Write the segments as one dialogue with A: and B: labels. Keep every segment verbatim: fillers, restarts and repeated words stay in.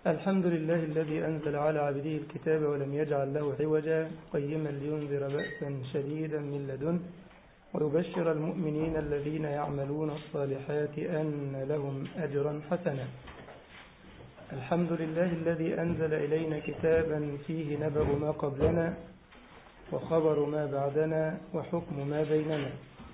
A: الحمد لله الذي أنزل على عبده الكتاب ولم يجعل له عوجا قيما لينذر بأسا شديدا من لدنه ويبشر المؤمنين الذين يعملون الصالحات أن لهم أجرا حسنا. الحمد لله الذي أنزل إلينا كتابا فيه نبأ ما قبلنا وخبر ما بعدنا وحكم ما بيننا.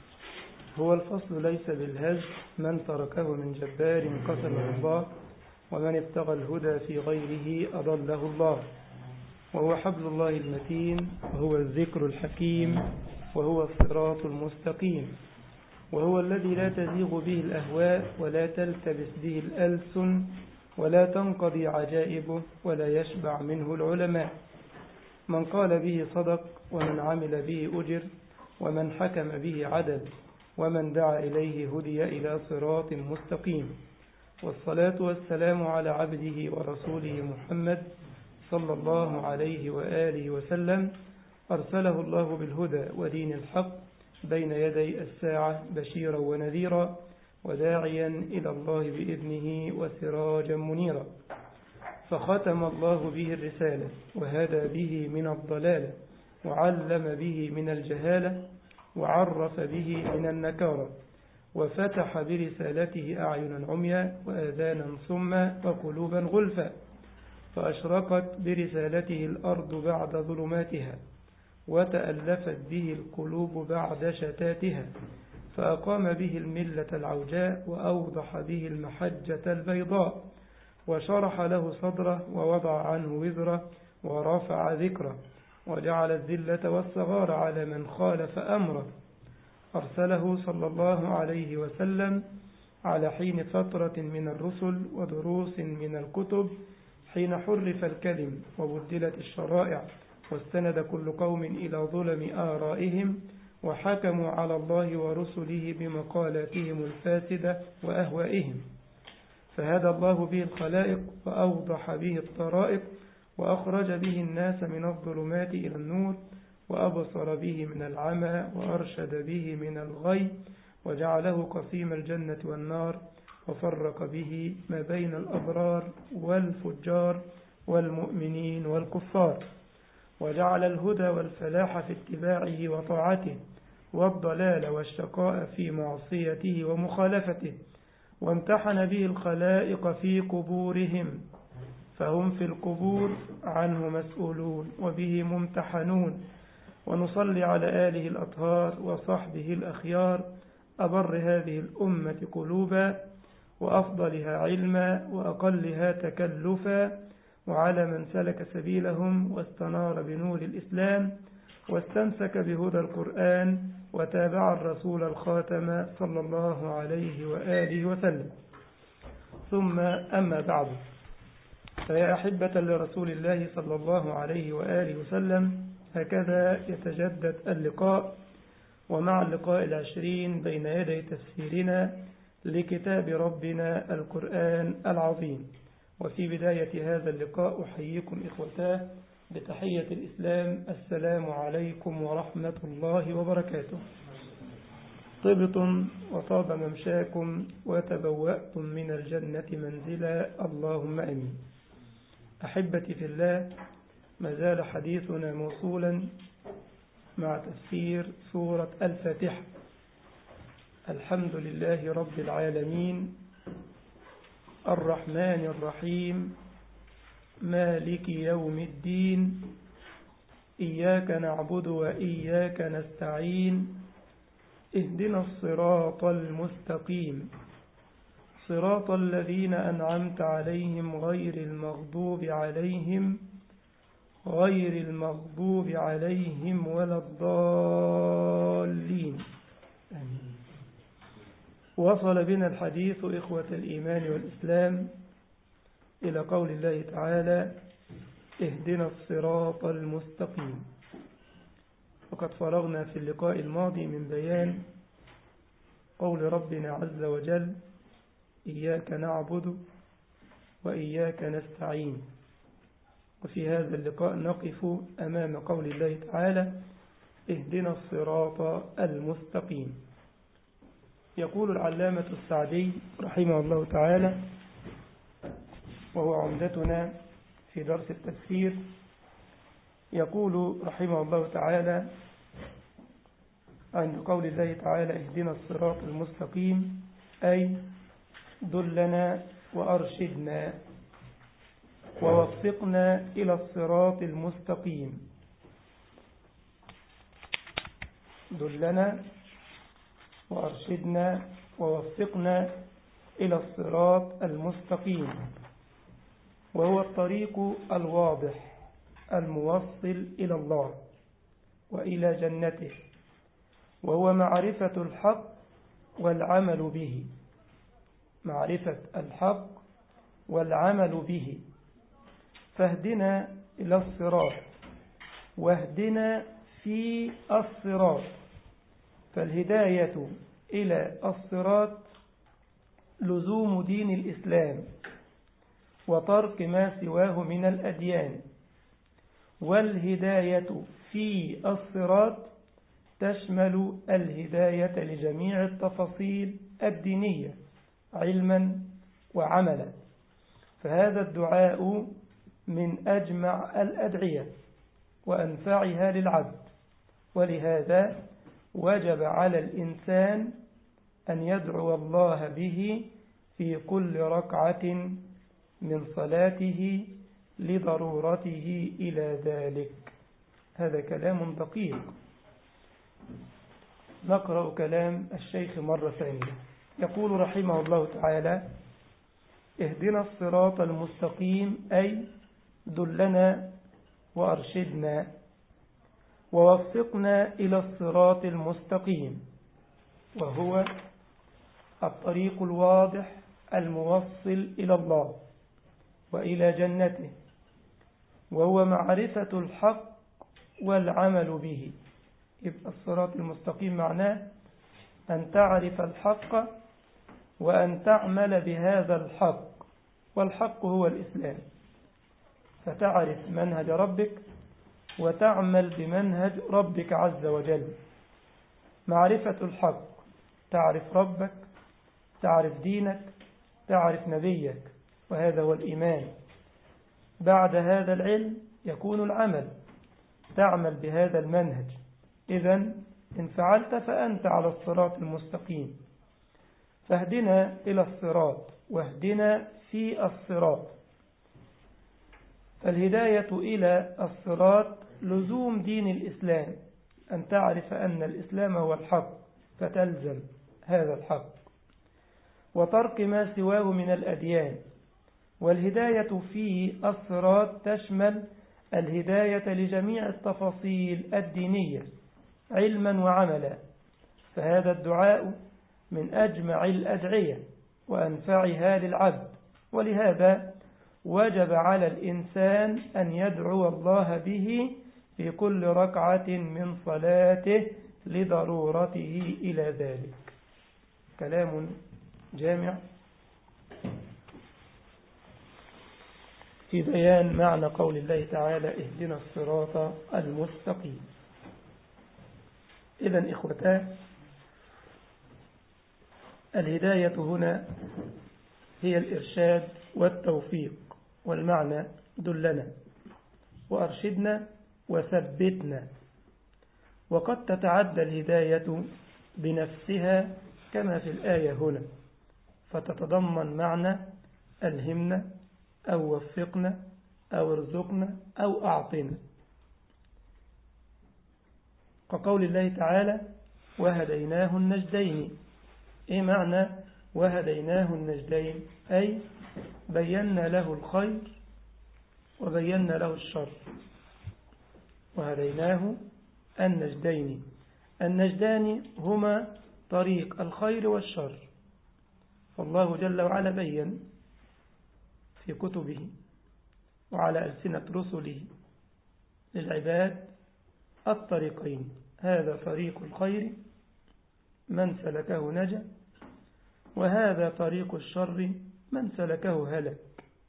A: هو الفصل ليس بالهزل، من تركه من جبار قسمه الله، ومن ابتغى الهدى في غيره أضله الله. وهو حبل الله المتين، وهو الذكر الحكيم، وهو الصراط المستقيم، وهو الذي لا تزيغ به الأهواء ولا تلتبس به الألسن ولا تنقضي عجائبه ولا يشبع منه العلماء. من قال به صدق، ومن عمل به أجر، ومن حكم به عدل، ومن دعا إليه هدي إلى صراط مستقيم. والصلاة والسلام على عبده ورسوله محمد صلى الله عليه وآله وسلم، أرسله الله بالهدى ودين الحق بين يدي الساعة بشيرا ونذيرا وداعيا إلى الله بإذنه وسراجا منيرا. فختم الله به الرسالة وهدى به من الضلالة وعلم به من الجهالة وعرف به من النكارة، وفتح برسالته أعينا عميا وآذانا صما وقلوبا غلفا، فأشرقت برسالته الأرض بعد ظلماتها وتألفت به القلوب بعد شتاتها، فأقام به الملة العوجاء وأوضح به المحجة البيضاء، وشرح له صدره ووضع عنه وزره ورفع ذكره، وجعل الذلة والصغار على من خالف أمره. أرسله صلى الله عليه وسلم على حين فترة من الرسل ودروس من الكتب، حين حرف الكلم وبدلت الشرائع واستند كل قوم إلى ظلم آرائهم وحكموا على الله ورسله بمقالاتهم الفاسدة وأهوائهم. فهدى الله به الخلائق وأوضح به الطرائق وأخرج به الناس من الظلمات إلى النور وأبصر به من العمى وأرشد به من الغي وجعله قسيم الجنة والنار وفرق به ما بين الأبرار والفجار والمؤمنين والكفار، وجعل الهدى والفلاح في اتباعه وطاعته والضلال والشقاء في معصيته ومخالفته، وامتحن به الخلائق في قبورهم فهم في القبور عنه مسؤولون وبه ممتحنون. ونصلي على آله الأطهار وصحبه الأخيار أبر هذه الأمة قلوبا وأفضلها علما وأقلها تكلفا، وعلى من سلك سبيلهم واستنار بنور الإسلام واستمسك بهدى القرآن وتابع الرسول الخاتم صلى الله عليه وآله وسلم. ثم أما بعد، فيا أحبة لرسول الله صلى الله عليه وآله وسلم، هكذا يتجدد اللقاء، ومع اللقاء العشرين بين يدي تفسيرنا لكتاب ربنا القرآن العظيم. وفي بداية هذا اللقاء أحييكم إخوتاه بتحية الإسلام، السلام عليكم ورحمة الله وبركاته. طبتم وطاب ممشاكم وتبوأتم من الجنة منزلا، اللهم آمين. أحبتي في الله، ما زال حديثنا موصولا مع تفسير سورة الفاتحة. الحمد لله رب العالمين الرحمن الرحيم مالك يوم الدين، إياك نعبد وإياك نستعين، اهدنا الصراط المستقيم، صراط الذين أنعمت عليهم غير المغضوب عليهم غير المغضوب عليهم ولا الضالين، آمين. وصل بنا الحديث إخوة الإيمان والإسلام إلى قول الله تعالى: اهدنا الصراط المستقيم. وقد فرغنا في اللقاء الماضي من بيان قول ربنا عز وجل: إياك نعبد وإياك نستعين. وفي هذا اللقاء نقف أمام قول الله تعالى: اهدنا الصراط المستقيم. يقول العلامة السعدي رحمه الله تعالى: وهو عمدتنا في درس التفسير. يقول رحمه الله تعالى عند قول الله تعالى اهدنا الصراط المستقيم، أي دلنا وأرشدنا ووفقنا إلى الصراط المستقيم. دلنا وأرشدنا ووفقنا إلى الصراط المستقيم، وهو الطريق الواضح الموصل إلى الله وإلى جنته، وهو معرفة الحق والعمل به. معرفة الحق والعمل به. فاهدنا إلى الصراط واهدنا في الصراط. فالهداية إلى الصراط لزوم دين الإسلام وترك ما سواه من الأديان، والهداية في الصراط تشمل الهداية لجميع التفاصيل الدينية علما وعملا. فهذا الدعاء من أجمع الأدعية وأنفعها للعبد، ولهذا وجب على الإنسان أن يدعو الله به في كل ركعة من صلاته لضرورته إلى ذلك. هذا كلام دقيق. نقرأ كلام الشيخ مرة ثانية. يقول رحمه الله تعالى اهدنا الصراط المستقيم، أي دلنا وأرشدنا ووفقنا إلى الصراط المستقيم، وهو الطريق الواضح الموصل إلى الله وإلى جنته، وهو معرفة الحق والعمل به. يبقى الصراط المستقيم معناه أن تعرف الحق وأن تعمل بهذا الحق، والحق هو الإسلام. فتعرف منهج ربك وتعمل بمنهج ربك عز وجل. معرفة الحق، تعرف ربك، تعرف دينك، تعرف نبيك، وهذا هو الإيمان. بعد هذا العلم يكون العمل، تعمل بهذا المنهج. إذن إن فعلت فأنت على الصراط المستقيم. فاهدنا إلى الصراط واهدنا في الصراط. فالهداية إلى الصراط لزوم دين الإسلام، أن تعرف أن الإسلام هو الحق فتلزم هذا الحق، وترك ما سواه من الأديان. والهداية في الصراط تشمل الهداية لجميع التفاصيل الدينية علما وعملا. فهذا الدعاء من أجمع الأدعية وأنفعها للعبد، ولهذا وجب على الإنسان أن يدعو الله به في كل ركعة من صلاته لضرورته إلى ذلك. كلام جامع في بيان معنى قول الله تعالى اهدنا الصراط المستقيم. إذن إخوتاه، الهداية هنا هي الإرشاد والتوفيق، والمعنى دلنا وأرشدنا وثبتنا. وقد تتعدى الهداية بنفسها كما في الآية هنا، فتتضمن معنى ألهمنا أو وفقنا أو ارزقنا أو أعطنا، كقول الله تعالى وهديناه النجدين. إيه معنى وهديناه النجدين؟ أي بينا له الخير وبينا له الشر. وهديناه النجدين. النجدان هما طريق الخير والشر. فالله جل وعلا بين في كتبه وعلى ألسنة رسله للعباد الطريقين. هذا طريق الخير من سلكه نجا، وهذا طريق الشر من سلكه هلك.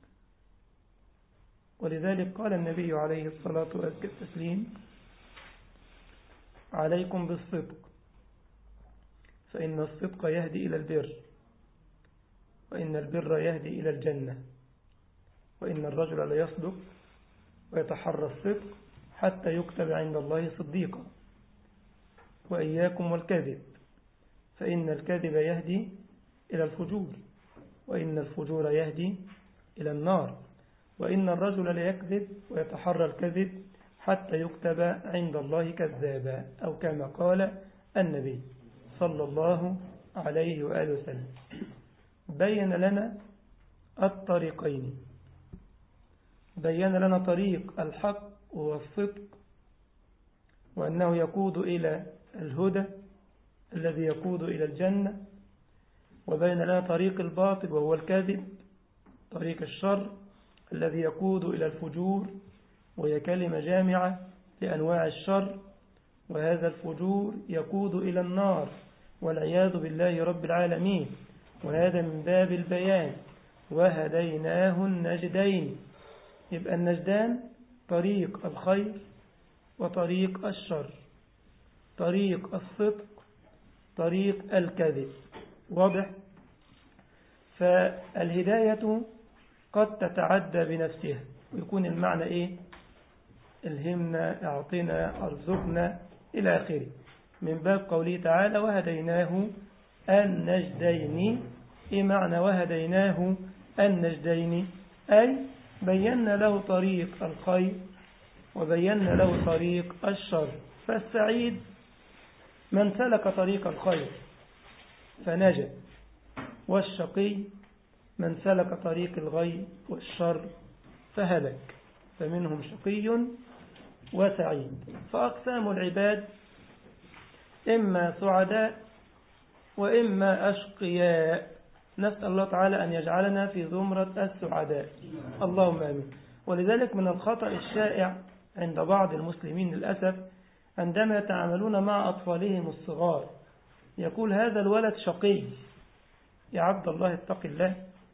A: ولذلك قال النبي عليه الصلاة والتسليم عليكم بالصدق فإن الصدق يهدي إلى البر، وإن البر يهدي إلى الجنة. وإن الرجل ليصدق ويتحرى الصدق حتى يكتب عند الله صديقا. وإياكم والكذب فإن الكذب يهدي إلى الفجور، وإن الفجور يهدي إلى النار، وإن الرجل ليكذب ويتحرى الكذب حتى يكتب عند الله كذابا، أو كما قال النبي صلى الله عليه وآله وسلم. بين لنا الطريقين، بين لنا طريق الحق والصدق، وأنه يقود إلى الهدى الذي يقود إلى الجنة، وبين لنا طريق الباطل وهو الكذب، طريق الشر الذي يقود إلى الفجور، وهي كلمة جامعة لأنواع الشر، وهذا الفجور يقود إلى النار والعياذ بالله رب العالمين. وهذا من باب البيان. وهديناه النجدين، يبقى النجدان طريق الخير وطريق الشر، طريق الصدق طريق الكذب. واضح؟ فالهداية قد تتعدى بنفسها ويكون المعنى إيه؟ الهمنا، اعطنا، ارزقنا إلى آخره، من باب قوله تعالى وهديناه النجدين. إيه معنى وهديناه النجدين؟ أي بينا له طريق الخير وبينا له طريق الشر. فالسعيد من سلك طريق الخير فنجا، والشقي من سلك طريق الغي والشر فهلك. فمنهم شقي وسعيد. فأقسام العباد إما سعداء وإما أشقياء. نسأل الله تعالى أن يجعلنا في زمرة السعداء، اللهم آمين. ولذلك من الخطأ الشائع عند بعض المسلمين للأسف عندما يتعاملون مع أطفالهم الصغار، يقول هذا الولد شقي. يا عبد الله اتق الله،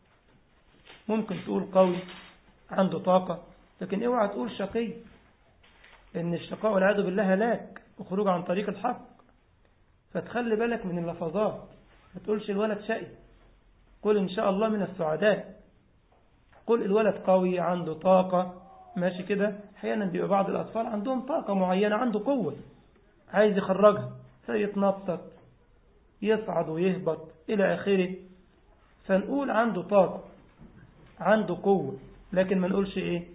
A: ممكن تقول قوي عنده طاقة، لكن اوعى تقول شقي، إن الشقاء والعياذ بالله هلاك وخروج عن طريق الحق. فتخلي بالك من اللفظات، ما تقولش الولد شقي، قل إن شاء الله من السعداء. قل الولد قوي عنده طاقة، ماشي كده. أحيانا بيبقى بعض الأطفال عندهم طاقة معينة، عنده قوة عايز يخرجها، فيتنطط يصعد ويهبط إلى آخره. فنقول عنده طاقة عنده قوة، لكن ما نقولش إيه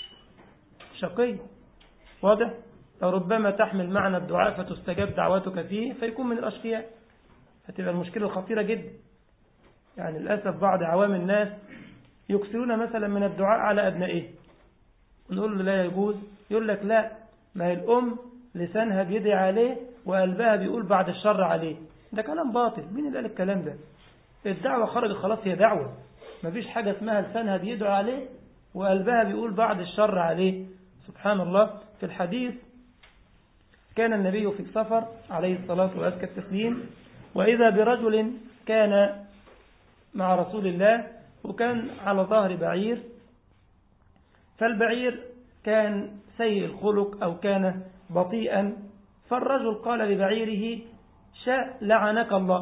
A: شقي. واضح؟ فربما تحمل معنى الدعاء فتستجاب دعوتك فيه فيكون من الأشقياء، فتبقى المشكلة خطيرة جدا. يعني للأسف بعض عوام الناس يكثرون مثلا من الدعاء على أبنائه، ونقول له لا يجوز، يقول لك لا، ما هي الأم لسانها بيدعي عليه وقلبها بيقول بعد الشر عليه. ده كلام باطل. مين اللي قال الكلام ده؟ الدعوة خرجت خلاص، هي دعوة، ما فيش حاجة اسمها لسانها بيدعي عليه وقلبها بيقول بعد الشر عليه. سبحان الله. في الحديث كان النبي في السفر عليه الصلاة وأزكى التسليم، وإذا برجل كان مع رسول الله وكان على ظهر بعير، فالبعير كان سيء الخلق أو كان بطيئا، فالرجل قال لبعيره شاء لعنك الله،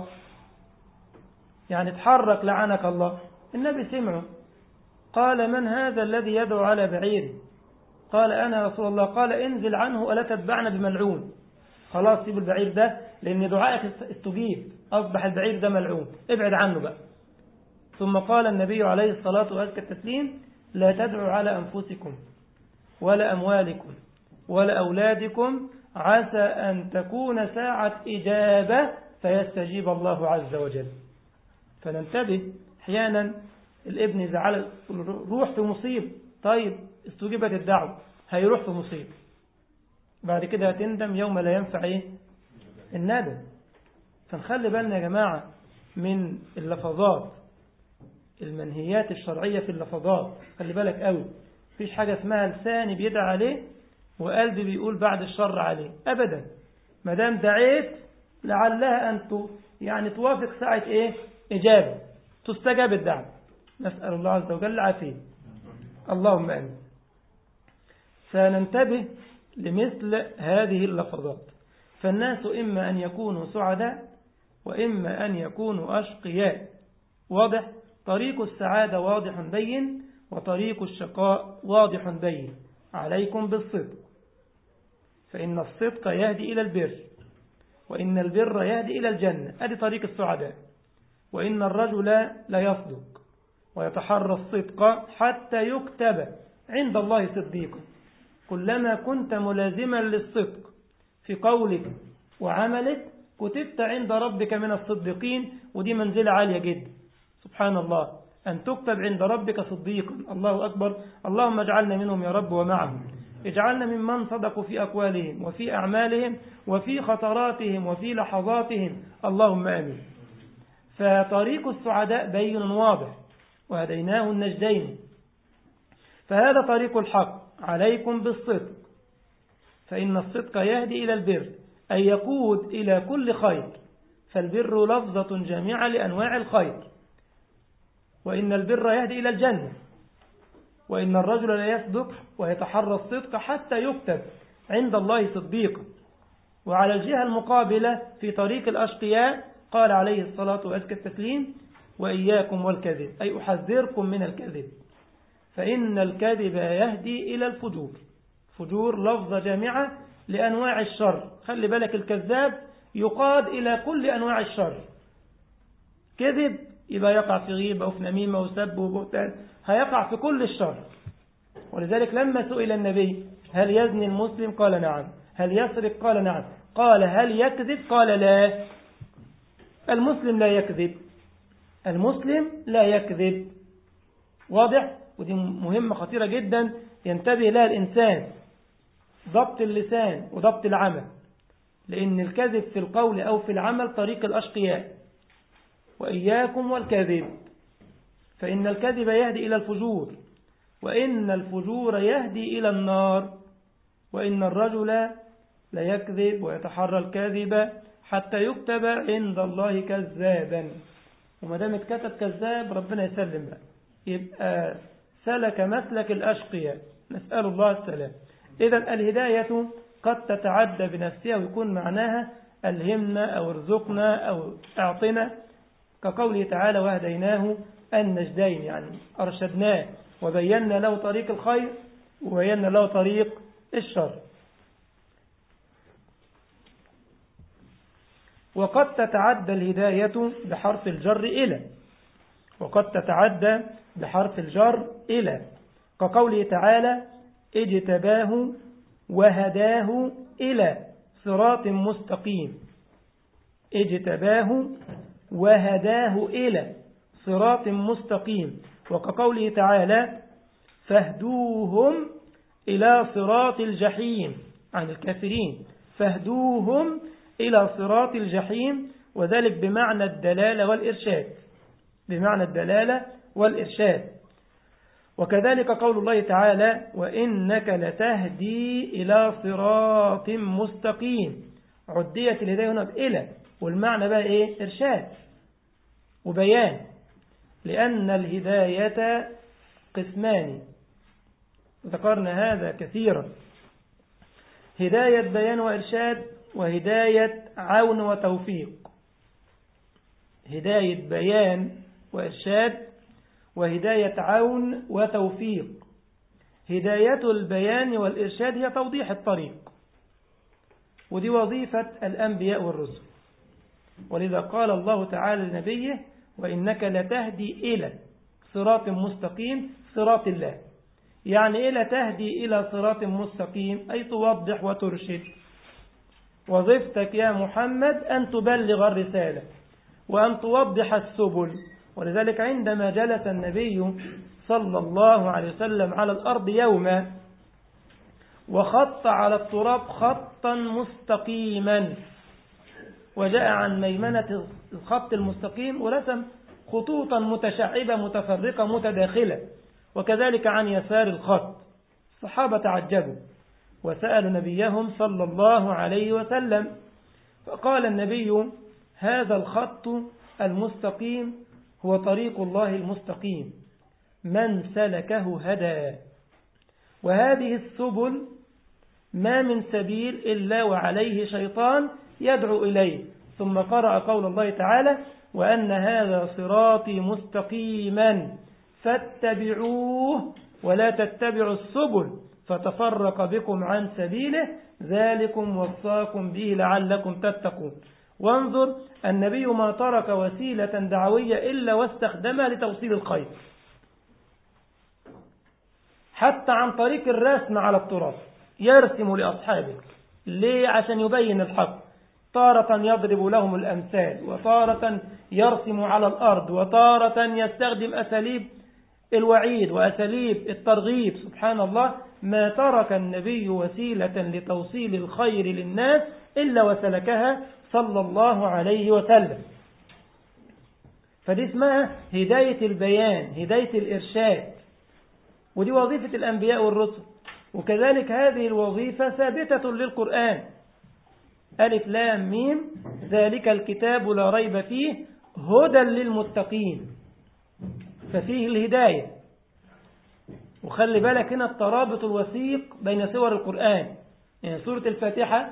A: يعني تحرك لعنك الله. النبي سمعه، قال من هذا الذي يدعو على بعيره؟ قال أنا رسول الله. قال انزل عنه ألا تتبعنا بملعون. خلاص سيب البعير ده، لأن دعائك استجيب، أصبح البعير ده ملعون، ابعد عنه بقى. ثم قال النبي عليه الصلاة والتسليم لا تدعوا على أنفسكم ولا أموالكم ولا أولادكم، عسى أن تكون ساعة إجابة فيستجيب الله عز وجل. فننتبه. أحيانا الابن يزعل روح في مصيب، طيب استجيبت الدعوة، هيروح في مصيب، بعد كده هتندم يوم لا ينفع ايه الندم. فنخلي بالنا يا جماعة من اللفظات، المنهيات الشرعية في اللفظات. خلي بالك قوي، مفيش حاجة اسمها لساني بيدعى عليه وقلبي بيقول بعد الشر عليه أبدا. ما دام دعيت لعلها أن يعني توافق ساعة إيه إجابة، تستجاب الدعوة. نسأل الله عز وجل العافية، اللهم آمين. فننتبه لمثل هذه اللفظات. فالناس إما أن يكونوا سعداء وإما أن يكونوا أشقياء. واضح؟ طريق السعادة واضح بين، وطريق الشقاء واضح بين. عليكم بالصدق فإن الصدق يهدي إلى البر، وإن البر يهدي إلى الجنة. هذه طريق السعداء. وإن الرجل لا يصدق ويتحرى الصدق حتى يكتب عند الله صديقا. كلما كنت ملازما للصدق في قولك وعملك كتبت عند ربك من الصديقين، ودي منزلة عالية جدا. سبحان الله، أن تكتب عند ربك صديقا. الله أكبر. اللهم اجعلنا منهم يا رب ومعهم. اجعلنا ممن صدقوا في أقوالهم وفي أعمالهم وفي خطراتهم وفي لحظاتهم. اللهم آمين. فطريق السعداء بين واضح، وهديناه النجدين. فهذا طريق الحق. عليكم بالصدق فإن الصدق يهدي إلى البر، أي يقود إلى كل خير. فالبر لفظة جامعة لأنواع الخير. وإن البر يهدي إلى الجنة. وإن الرجل لا يصدق ويتحرى الصدق حتى يكتب عند الله صديقا. وعلى الجهة المقابلة في طريق الأشقياء قال عليه الصلاة وأزكى التسليم: وإياكم والكذب، أي أحذركم من الكذب، فإن الكذب يهدي إلى الفجور. فجور لفظة جامعة لأنواع الشر. خلي بالك، الكذاب يقاد إلى كل أنواع الشر. كذب يبقى يقع في غيبة وفي نميمة وسب وبهتان، هيقع في كل الشر. ولذلك لما سئل النبي: هل يزني المسلم؟ قال نعم. هل يسرق؟ قال نعم. قال: هل يكذب؟ قال لا. المسلم لا يكذب. المسلم لا يكذب. واضح؟ ودي مهمة خطيرة جدا ينتبه لها الإنسان. ضبط اللسان وضبط العمل، لأن الكذب في القول أو في العمل طريق الأشقياء. وإياكم والكذب فإن الكذب يهدي إلى الفجور، وإن الفجور يهدي إلى النار. وإن الرجل لا يكذب ويتحرى الكذب حتى يكتب عند الله كذابا. وما دام اتكتب كذاب ربنا يسلم بقى، يبقى سلك مسلك الأشقياء، نسأل الله السلام. إذن الهداية قد تتعدى بنفسها ويكون معناها ألهمنا أو ارزقنا أو اعطنا، كقوله تعالى: وهديناه النجدين، يعني أرشدناه وبينا له طريق الخير وبينا له طريق الشر. وقد تتعدى الهداية بحرف الجر إلى، وقد تتعدى بحرف الجر إلى، كقوله تعالى: اجتباه وهداه إلى صراط مستقيم. اجتباه وهداه إلى صراط مستقيم. وكقوله تعالى: فاهدوهم إلى صراط الجحيم، عن الكافرين، فاهدوهم إلى صراط الجحيم. وذلك بمعنى الدلالة والإرشاد، بمعنى الدلالة والإرشاد. وكذلك قول الله تعالى: وإنك لتهدي إلى صراط مستقيم. عدية الهداية هنا بإلى، والمعنى بقى إيه؟ إرشاد وبيان، لأن الهداية قسمان، ذكرنا هذا كثيرا: هداية بيان وإرشاد، وهداية عون وتوفيق. هداية بيان وإرشاد، وهداية عون وتوفيق. هداية البيان والإرشاد هي توضيح الطريق، ودي وظيفة الأنبياء والرسل. ولذا قال الله تعالى لنبيه: وإنك لتهدي إلى صراط مستقيم، صراط الله. يعني إيه لتهدي إلى صراط مستقيم؟ أي توضح وترشد. وظيفتك يا محمد أن تبلغ الرسالة وأن توضح السبل. ولذلك عندما جلس النبي صلى الله عليه وسلم على الأرض يوما وخط على التراب خطا مستقيما، وجاء عن ميمنة الخط المستقيم ورسم خطوطا متشعبة متفرقة متداخلة، وكذلك عن يسار الخط. الصحابة تعجبوا وسألوا نبيهم صلى الله عليه وسلم، فقال النبي: هذا الخط المستقيم هو طريق الله المستقيم، من سلكه هدى، وهذه السبل ما من سبيل إلا وعليه شيطان يدعو إليه. ثم قرأ قول الله تعالى: وأن هذا صراطي مستقيما فاتبعوه ولا تتبعوا السبل فتفرق بكم عن سبيله ذلكم وصاكم به لعلكم تتقون. وانظر النبي ما ترك وسيلة دعوية إلا واستخدمها لتوصيل الخير، حتى عن طريق الرسم على التراب يرسم لأصحابه. ليه؟ عشان يبين الحق. تارة يضرب لهم الأمثال، وتارة يرسم على الأرض، وتارة يستخدم أساليب الوعيد وأساليب الترغيب. سبحان الله، ما ترك النبي وسيلة لتوصيل الخير للناس إلا وسلكها صلى الله عليه وسلم. فدي اسمها هداية البيان، هداية الإرشاد، ودي وظيفة الأنبياء والرسل. وكذلك هذه الوظيفة ثابتة للقرآن. ألف لام ميم ذلك الكتاب لا ريب فيه هدى للمتقين، ففيه الهداية. وخلي بالك هنا الترابط الوثيق بين سور القرآن. يعني سورة الفاتحة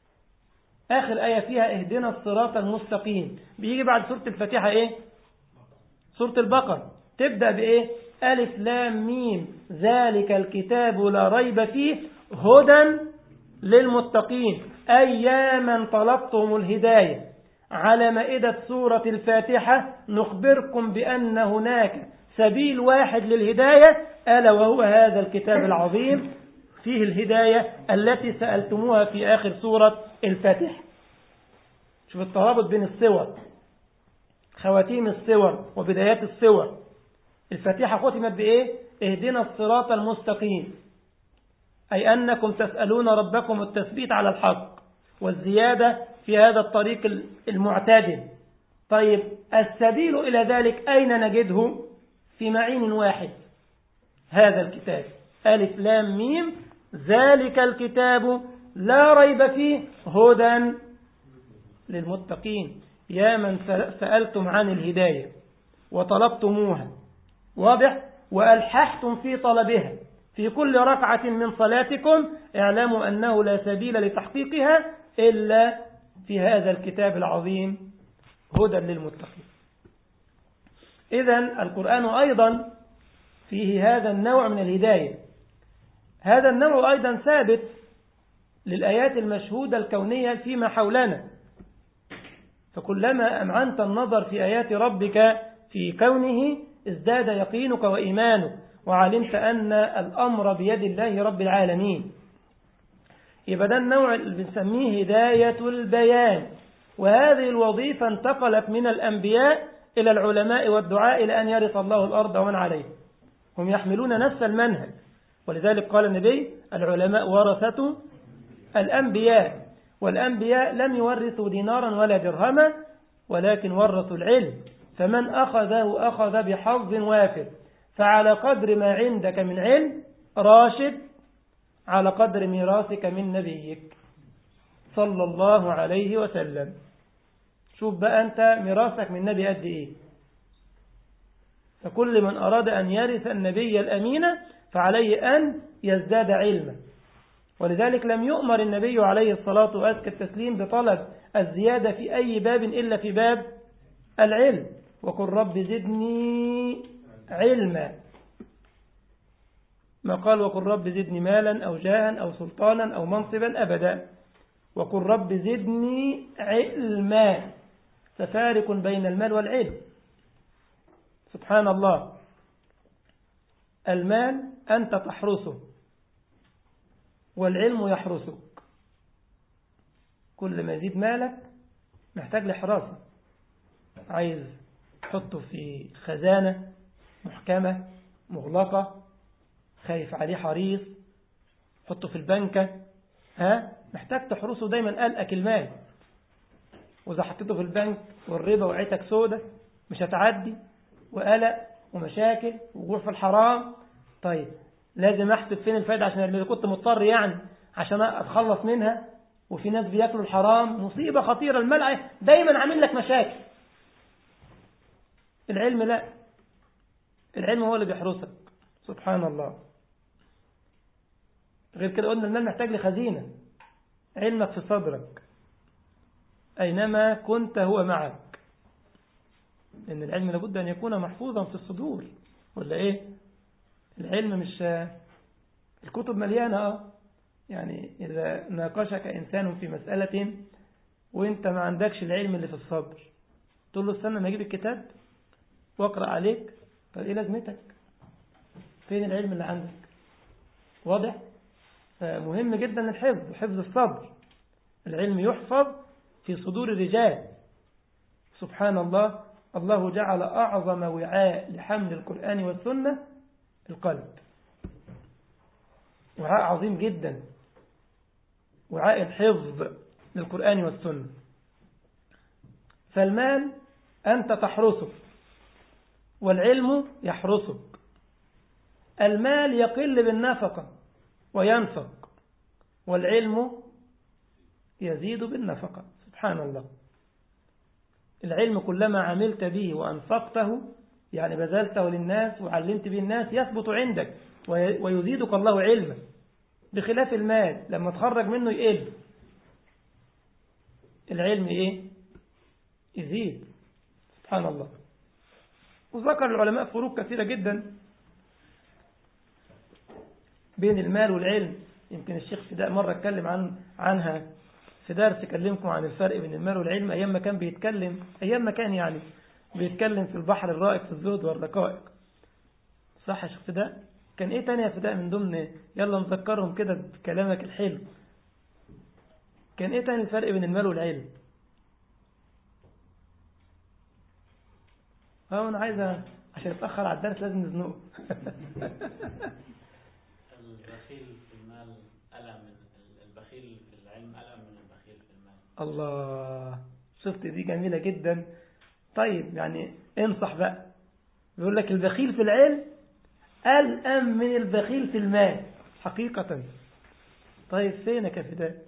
A: آخر آية فيها اهدنا الصراط المستقيم، بيجي بعد سورة الفاتحة إيه؟ سورة البقرة. تبدأ بإيه؟ ألف لام ميم ذلك الكتاب لا ريب فيه هدى للمتقين. أياما طلبتم الهداية على مائدة سورة الفاتحة نخبركم بأن هناك سبيل واحد للهداية، ألا وهو هذا الكتاب العظيم فيه الهداية التي سألتموها في آخر سورة الفاتحة. شوف الترابط بين السور، خواتيم السور وبدايات السور. الفاتحة ختمت بإيه؟ اهدنا الصراط المستقيم، أي أنكم تسألون ربكم التثبيت على الحق والزيادة في هذا الطريق المعتدل. طيب السبيل إلى ذلك أين نجده؟ في معين واحد، هذا الكتاب ألف لام ميم ذلك الكتاب لا ريب فيه هدى للمتقين. يا من سألتم عن الهداية وطلبتموها، واضح، وألححتم في طلبها في كل ركعة من صلاتكم، اعلموا أنه لا سبيل لتحقيقها إلا في هذا الكتاب العظيم هدى للمتقين. إذن القرآن أيضا فيه هذا النوع من الهداية. هذا النوع أيضا ثابت للآيات المشهودة الكونية فيما حولنا. فكلما أمعنت النظر في آيات ربك في كونه ازداد يقينك وإيمانك، وعلمت أن الأمر بيد الله رب العالمين. يبقى ده النوع اللي بنسميه هداية البيان. وهذه الوظيفة انتقلت من الأنبياء إلى العلماء والدعاء إلى أن يرث الله الأرض ومن عليه. هم يحملون نفس المنهج، ولذلك قال النبي العلماء ورثة الأنبياء، والأنبياء لم يورثوا دينارا ولا درهما ولكن ورثوا العلم، فمن أخذه أخذ بحظ وافر. فعلى قدر ما عندك من علم راشد على قدر ميراثك من نبيك صلى الله عليه وسلم. شوف بقى أنت ميراثك من نبي قد إيه. فكل من أراد أن يرث النبي الأمين فعليه أن يزداد علما. ولذلك لم يؤمر النبي عليه الصلاة وأزكى التسليم بطلب الزيادة في أي باب إلا في باب العلم. وقل رب زدني علما، ما قال وقل رب زدني مالا أو جاها أو سلطانا أو منصبا أبدا. وقل رب زدني علما، ففارق بين المال والعلم. سبحان الله، المال أنت تحرسه والعلم يحرسك. كل ما يزيد مالك محتاج لحراسة، عايز تحطه في خزانة محكمة مغلقة خايف عليه حريص، حطه في البنكة، ها محتاج تحرسه دايما قلقك المال. وإذا حطيته في البنك والربا وعيتك سودة مش هتعدي، وقلق ومشاكل ووقوع في الحرام. طيب لازم احسب فين الفائدة عشان اللي كنت مضطر يعني عشان اتخلص منها. وفي ناس بياكلوا الحرام، مصيبة خطيرة. المال دايما عامل لك مشاكل. العلم لا، العلم هو اللي بيحرسك. سبحان الله. غير كده قلنا المال محتاج لخزينة، علمك في صدرك أينما كنت هو معك، لأن العلم لابد أن يكون محفوظا في الصدور. ولا إيه؟ العلم مش الكتب مليانة. يعني إذا ناقشك إنسان في مسألة وإنت ما عندكش العلم اللي في الصبر، تقول له استنى ما أجيب الكتاب وأقرأ عليك، طب إيه لازمتك؟ فين العلم اللي عندك؟ واضح؟ فمهم جدا الحفظ وحفظ الصبر. العلم يحفظ في صدور الرجال. سبحان الله، الله جعل أعظم وعاء لحمل القرآن والسنة القلب، وعاء عظيم جدا، وعاء الحفظ للقرآن والسنة. فالمال أنت تحرسه والعلم يحرسك. المال يقل بالنفقة وينفق، والعلم يزيد بالنفقة. سبحان الله. العلم كلما عملت به وأنفقته، يعني بذلته للناس وعلمت به الناس، يثبت عندك ويزيدك الله علما، بخلاف المال لما تخرج منه يقل. العلم إيه؟ يزيد. سبحان الله. وذكر العلماء فروق كثيرة جدا بين المال والعلم. يمكن الشيخ فداء مرة اتكلم عن عنها في درس، يكلمكم عن الفرق بين المال والعلم، أيام ما كان بيتكلم أيام ما كان يعني بيتكلم في البحر الرائق في الزهد والرقائق. صح يا شيخ فداء؟ كان إيه تاني يا فداء من ضمن، يلا نذكرهم كده بكلامك الحلو، كان إيه تاني الفرق بين المال والعلم؟ اه أنا عايزة عشان اتأخر على الدرس لازم نزنقه.
B: البخيل في المال ألم من البخيل في العلم ألم من البخيل في المال.
A: الله، شفت دي جميلة جدا. طيب يعني انصح بقى، بيقول لك البخيل في العلم ألم من البخيل في المال حقيقة. طيب فينك يا فداء؟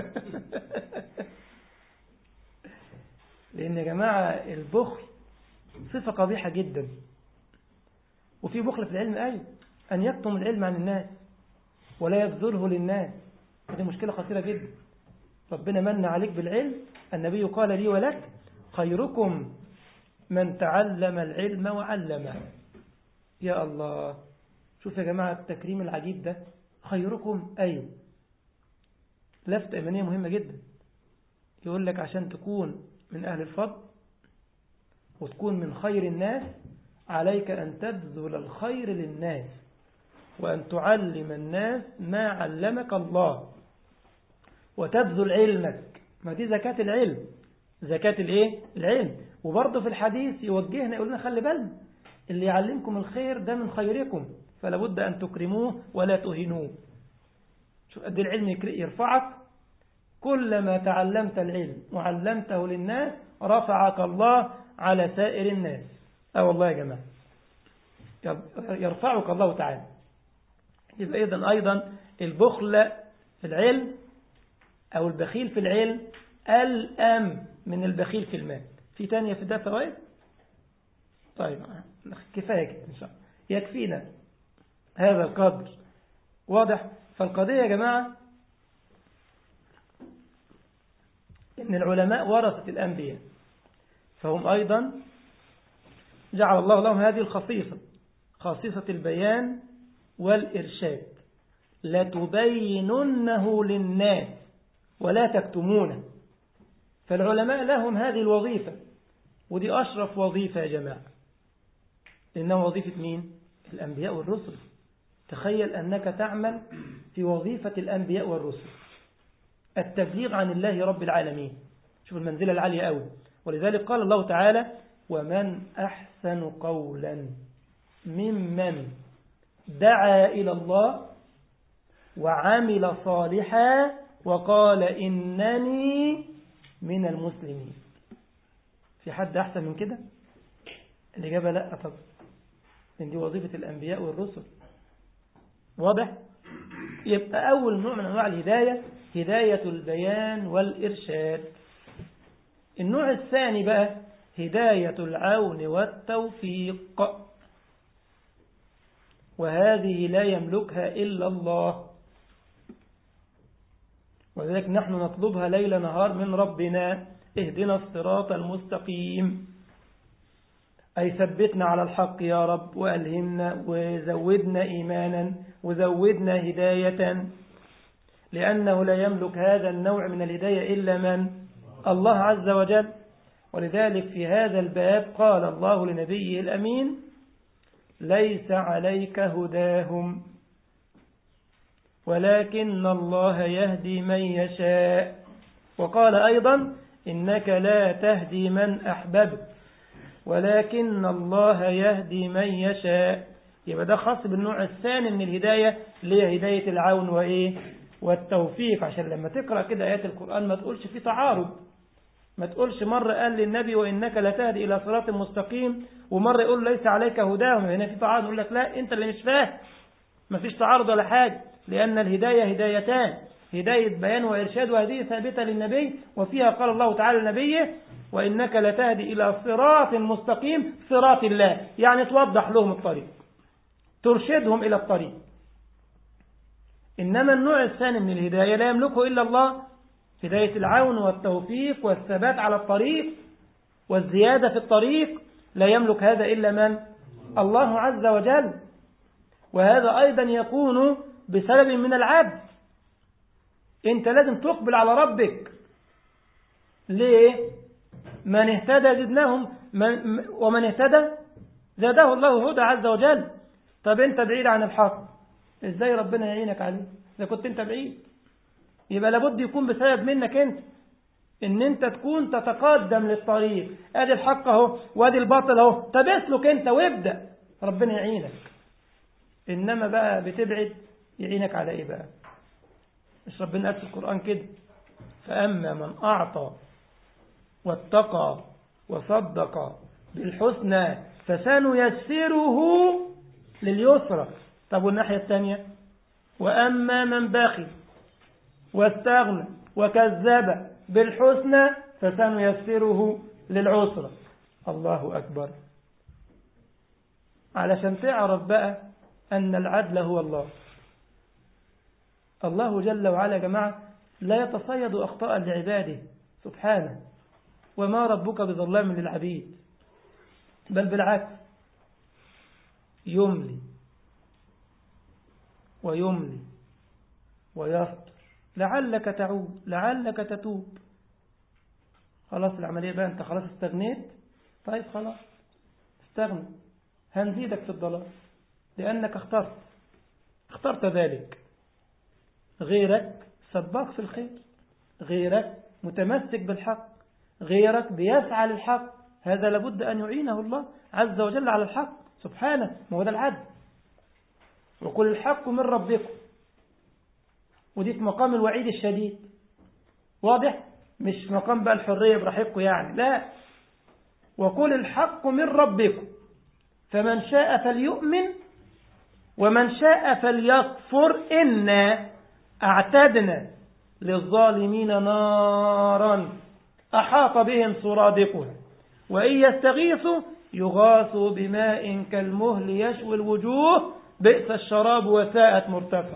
A: لأن يا جماعة البخل صفة قبيحة جدا. وفي بخل في العلم أيضا، أن يكتم العلم عن الناس ولا يبذله للناس، هذه مشكلة خطيرة جدا. ربنا من عليك بالعلم، النبي قال لي ولك خيركم من تعلم العلم وعلمه. يا الله، شوف يا جماعة التكريم العجيب ده، خيركم. أيوه، لفتة إيمانية مهمة جدا. يقول لك عشان تكون من أهل الفضل وتكون من خير الناس، عليك أن تبذل الخير للناس وأن تعلم الناس ما علمك الله وتبذل علمك. ما دي زكاة العلم، زكاة الايه؟ العلم. وبرضه في الحديث يوجهنا يقول لنا خلي بالنا، اللي يعلمكم الخير ده من خيركم، فلا بد أن تكرموه ولا تهينوه. شوف قد العلم يرفعك، كلما تعلمت العلم وعلمته للناس رفعك الله على سائر الناس. اه والله يا جماعة يرفعك الله تعالى. يبقى أيضا أيضا البخل في العلم أو البخيل في العلم الأم من البخيل في المال. في تانية في ده فوائد؟ طيب كفاية كده إن شاء الله، يكفينا هذا القدر. واضح؟ فالقضية يا جماعة إن العلماء ورثة الأنبياء، فهم أيضا جعل الله لهم هذه الخصيصة، خصيصة البيان والإرشاد. لتبيننه للناس ولا تكتمونه. فالعلماء لهم هذه الوظيفة، ودي أشرف وظيفة يا جماعة، لأنها وظيفة مين؟ الأنبياء والرسل. تخيل أنك تعمل في وظيفة الأنبياء والرسل، التبليغ عن الله رب العالمين. شوف المنزلة العالية أوي. ولذلك قال الله تعالى ومن أحسن قولا ممن دعا إلى الله وعمل صالحا وقال إنني من المسلمين. في حد أحسن من كده؟ الإجابة لا طبعا، لأن دي وظيفة الأنبياء والرسل. واضح؟ يبقى أول نوع من أنواع الهداية هداية البيان والإرشاد. النوع الثاني بقى هداية العون والتوفيق، وهذه لا يملكها إلا الله، ولذلك نحن نطلبها ليل نهار من ربنا، اهدنا الصراط المستقيم. أي ثبتنا على الحق يا رب، وألهمنا وزودنا إيمانا وزودنا هداية، لأنه لا يملك هذا النوع من الهداية إلا من؟ الله عز وجل. ولذلك في هذا الباب قال الله لنبيه الأمين: ليس عليك هداهم ولكن الله يهدي من يشاء. وقال أيضا: إنك لا تهدي من أحببت ولكن الله يهدي من يشاء. يبقى ده خاص بالنوع الثاني من الهداية اللي هي هداية العون وإيه والتوفيق، عشان لما تقرأ كده آيات القرآن ما تقولش في تعارض، ما تقولش مرة قال للنبي وإنك لتهدي إلى صراط مستقيم ومرة يقول ليس عليك هداهم، هنا في تعارض. يقول لك لا، أنت اللي مش فاهم، ما فيش تعارض ولا حاجة، لأن الهداية هدايتان: هداية بيان وإرشاد، وهذه ثابتة للنبي، وفيها قال الله تعالى لنبيه: وإنك لتهدي إلى صراط مستقيم، صراط الله، يعني توضح لهم الطريق، ترشدهم إلى الطريق. إنما النوع الثاني من الهداية لا يملكه إلا الله، هداية العون والتوفيق والثبات على الطريق والزيادة في الطريق، لا يملك هذا إلا من؟ الله عز وجل. وهذا أيضا يكون بسبب من العبد. أنت لازم تقبل على ربك. ليه؟ من اهتدى زدناهم، من ومن اهتدى زاده الله هدى عز وجل. طب أنت بعيد عن الحق، إزاي ربنا يعينك عليه إذا كنت أنت بعيد؟ يبقى لابد يكون بسبب منك أنت، إن أنت تكون تتقدم للطريق. أدي الحق أهو وأدي الباطل أهو، طب اسلك أنت وابدأ، ربنا يعينك. إنما بقى بتبعد، يعينك على إيه بقى؟ مش ربنا قال في القرآن كده: فأما من أعطى واتقى وصدق بالحسنى فسنيسره لليسرى. طب والناحية الثانية: وأما من بخل واستغنى وكذب بالحسنى فسنيسره للعسرى. الله أكبر. علشان تعرف بقى أن العدل هو الله. الله جل وعلا يا جماعة لا يتصيد أخطاء لعباده سبحانه، وما ربك بظلام للعبيد، بل بالعكس يملي ويملي ويستر لعلك تعود، لعلك تتوب. خلاص العملية بقى، أنت خلاص استغنيت، طيب خلاص استغنى، هنزيدك في الضلال لأنك اخترت اخترت ذلك. غيرك سباق في الخير، غيرك متمسك بالحق، غيرك بيسعى للحق، هذا لابد أن يعينه الله عز وجل على الحق سبحانه. ما هو ده العدل. وقل الحق من ربكم، ودي في مقام الوعيد الشديد، واضح؟ مش مقام بقى الحرية براحتكم يعني، لا. وقل الحق من ربكم فمن شاء فليؤمن ومن شاء فليكفر إنا أعتدنا للظالمين نارا أحاط بهم سرادقها وإن يستغيثوا يغاثوا بماء كالمهل يشوي الوجوه بئس الشراب وساءت مرتفق.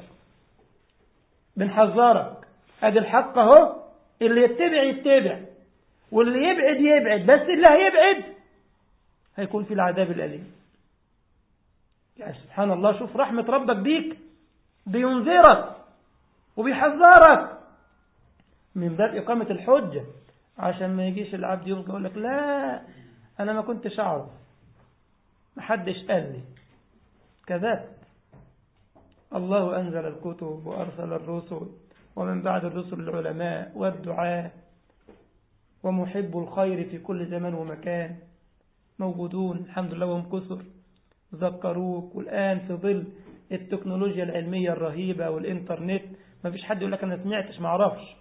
A: بنحذرك، ادي الحق اهو، اللي يتبع يتبع واللي يبعد يبعد، بس اللي هيبعد هيكون في العذاب الأليم. يعني سبحان الله، شوف رحمة ربك بيك، بينذرك وبيحذرك من باب إقامة الحجة، عشان ما يجيش العبد يوم يقول لك لا أنا ما كنتش أعرف، ما حدش قال لي. كذبت. الله أنزل الكتب وأرسل الرسل، ومن بعد الرسل العلماء والدعاء ومحب الخير في كل زمان ومكان موجودون الحمد لله، وهم كثر ذكروك. والآن في ظل التكنولوجيا العلمية الرهيبة والإنترنت ما فيش حد يقول لك أنا سمعتش ما أعرفش،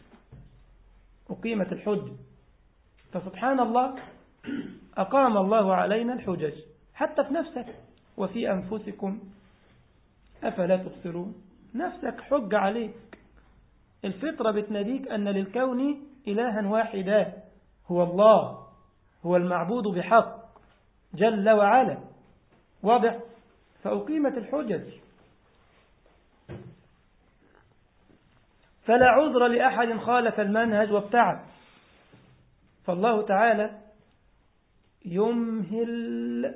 A: أقيمت الحجة. فسبحان الله أقام الله علينا الحجج حتى في نفسك وفي أنفسكم أفلا تبصرون. نفسك حج عليك، الفطرة بتناديك أن للكون إلها واحدا هو الله، هو المعبود بحق جل وعلا، واضح؟ فأقيمت الحجج، فلا عذر لأحد خالف المنهج وابتعد. فالله تعالى يمهل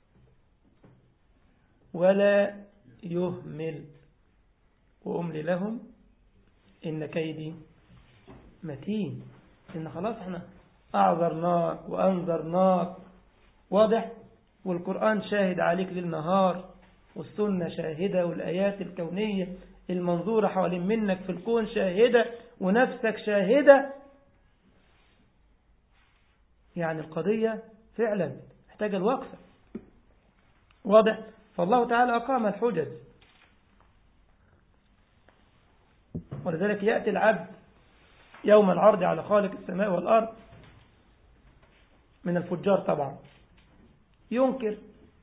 A: ولا يهمل وأملي لهم إن كيدي متين. إن خلاص احنا أعذرناك وأنذرناك، واضح، والقرآن شاهد عليك للنهار، والسنة شاهدة، والآيات الكونية المنظورة حوالين منك في الكون شاهدة، ونفسك شاهدة. يعني القضية فعلا محتاجة الوقفة، واضح. فالله تعالى أقام الحجج، ولذلك يأتي العبد يوم العرض على خالق السماء والأرض من الفجار طبعا، ينكر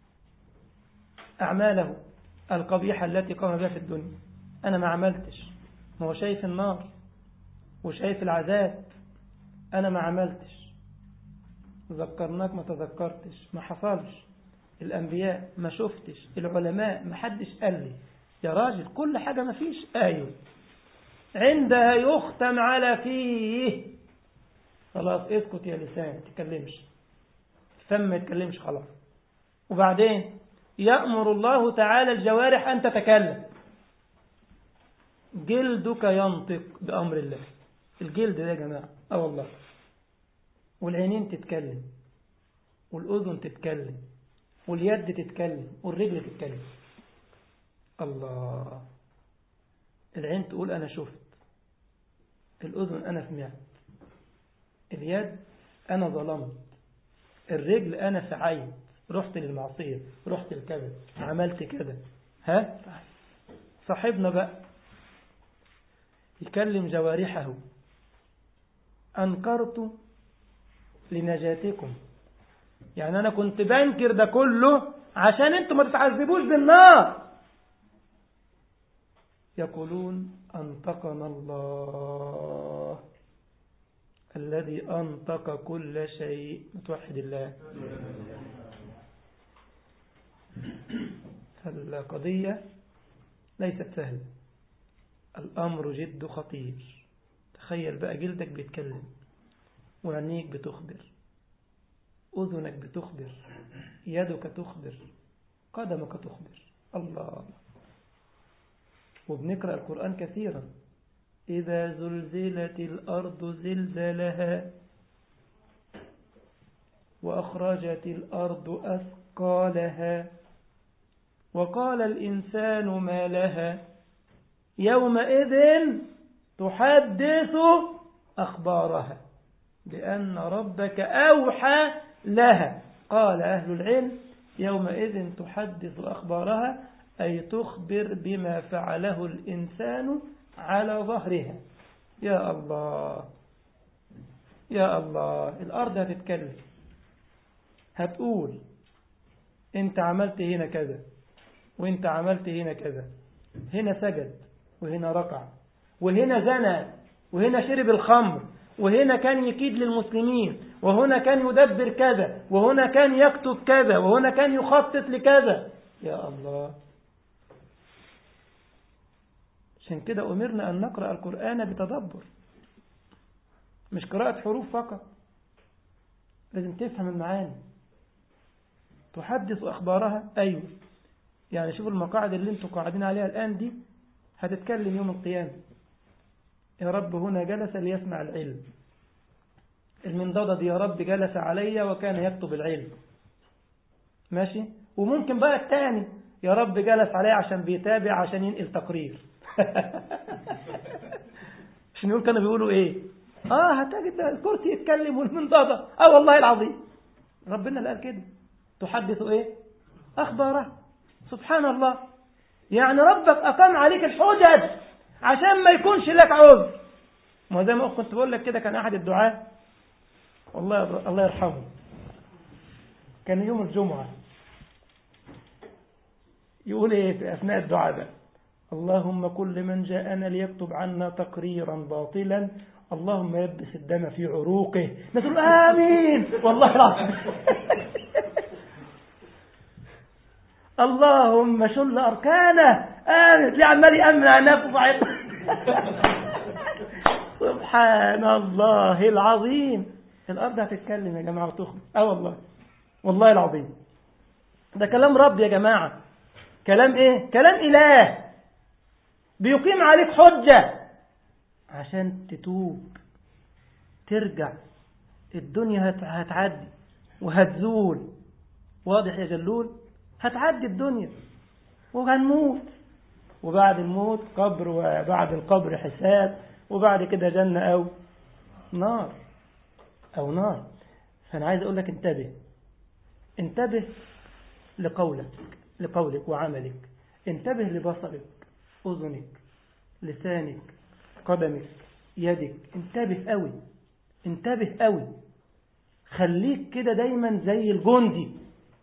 A: أعماله القبيحة التي قام بها في الدنيا. أنا ما عملتش، ما هو شايف النار وشايف العذاب. أنا ما عملتش، ذكرناك ما تذكرتش، ما حصلش، الأنبياء ما شفتش، العلماء ما حدش قال لي. يا راجل كل حاجة ما فيش. أيوه، عندها يختم على فيه. خلاص اسكت يا لسان، ما تتكلمش، فم ما تتكلمش خلاص. وبعدين يأمر الله تعالى الجوارح أن تتكلم. جلدك ينطق بأمر الله. الجلد ده يا جماعة اه والله. والعينين تتكلم، والأذن تتكلم، واليد تتكلم، والرجل تتكلم. الله. العين تقول أنا شفت، الأذن أنا سمعت، اليد أنا ظلمت، الرجل أنا فعيت، رحت للمعصية، رحت الكذب، عملت كذا. ها صاحبنا بقى يكلم جوارحه. أنكرت لنجاتكم، يعني أنا كنت بنكر ده كله عشان أنتم ما تتعذبوش بالنار. يقولون أنطقنا الله الذي أنطق كل شيء. متوحد الله. فالقضية ليست سهلة، الأمر جد خطير. تخيل بقى جلدك بيتكلم، وعينيك بتخبر، أذنك بتخبر، يدك تخبر، قدمك تخبر. الله. وبنقرأ القرآن كثيرا. إذا زلزلت الأرض زلزالها وأخرجت الأرض أثقالها وقال الإنسان ما لها يومئذ تحدث أخبارها بأن ربك أوحى لها. قال أهل العلم يومئذ تحدث أخبارها أي تخبر بما فعله الإنسان على ظهرها. يا الله يا الله. الأرض هتتكلم، هتقول انت عملت هنا كذا، وانت عملت هنا كذا، هنا سجد، وهنا ركع، وهنا زنى، وهنا شرب الخمر، وهنا كان يكيد للمسلمين، وهنا كان يدبر كذا، وهنا كان يكتب كذا، وهنا كان يخطط لكذا. يا الله. عشان كده أمرنا أن نقرأ القرآن بتدبر، مش قراءة حروف فقط، لازم تفهم المعاني. تحدث أخبارها. أيوة، يعني شوفوا المقاعد اللي انتوا قاعدين عليها الآن دي هتتكلم يوم القيامة. يا رب هنا جلس ليسمع العلم، المنضدة دي يا رب جلس علي وكان يكتب العلم، ماشي. وممكن بقى الثاني يا رب جلس علي عشان بيتابع، عشان ينقل تقرير. عشان يقول كانوا بيقولوا ايه، اه هتجد الكرسي يتكلم والمنضدة. اه والله العظيم ربنا اللي قال كده. تحدث ايه اخباره. سبحان الله. يعني ربك اقام عليك الحجج عشان ما يكونش لك عذر. ما زي ما كنت بقول لك كده، كان احد الدعاة والله الله يرحمه، كان يوم الجمعة يقول ايه في اثناء الدعاء ده، اللهم كل من جاءنا ليكتب عنا تقريرا باطلا اللهم يبس الدم في عروقه. نقول آمين والله العظيم. اللهم شل أركانه. آمين. ليه عمال يأمن على نفسه. سبحان الله العظيم. الأرض هتتكلم يا جماعة وتخبر. اه والله والله العظيم ده كلام رب يا جماعة. كلام ايه؟ كلام إله بيقيم عليك حجة عشان تتوب ترجع. الدنيا هتعدي وهتزول، واضح يا جلول؟ هتعدي الدنيا وهنموت، وبعد الموت قبر، وبعد القبر حساب، وبعد كده جنة أو نار أو نار. فأنا عايز أقول لك انتبه، انتبه لقولك لقولك وعملك، انتبه لبصرك، أذنك، لسانك، قدمك، يدك، انتبه قوي، انتبه قوي. خليك كده دايما زي الجندي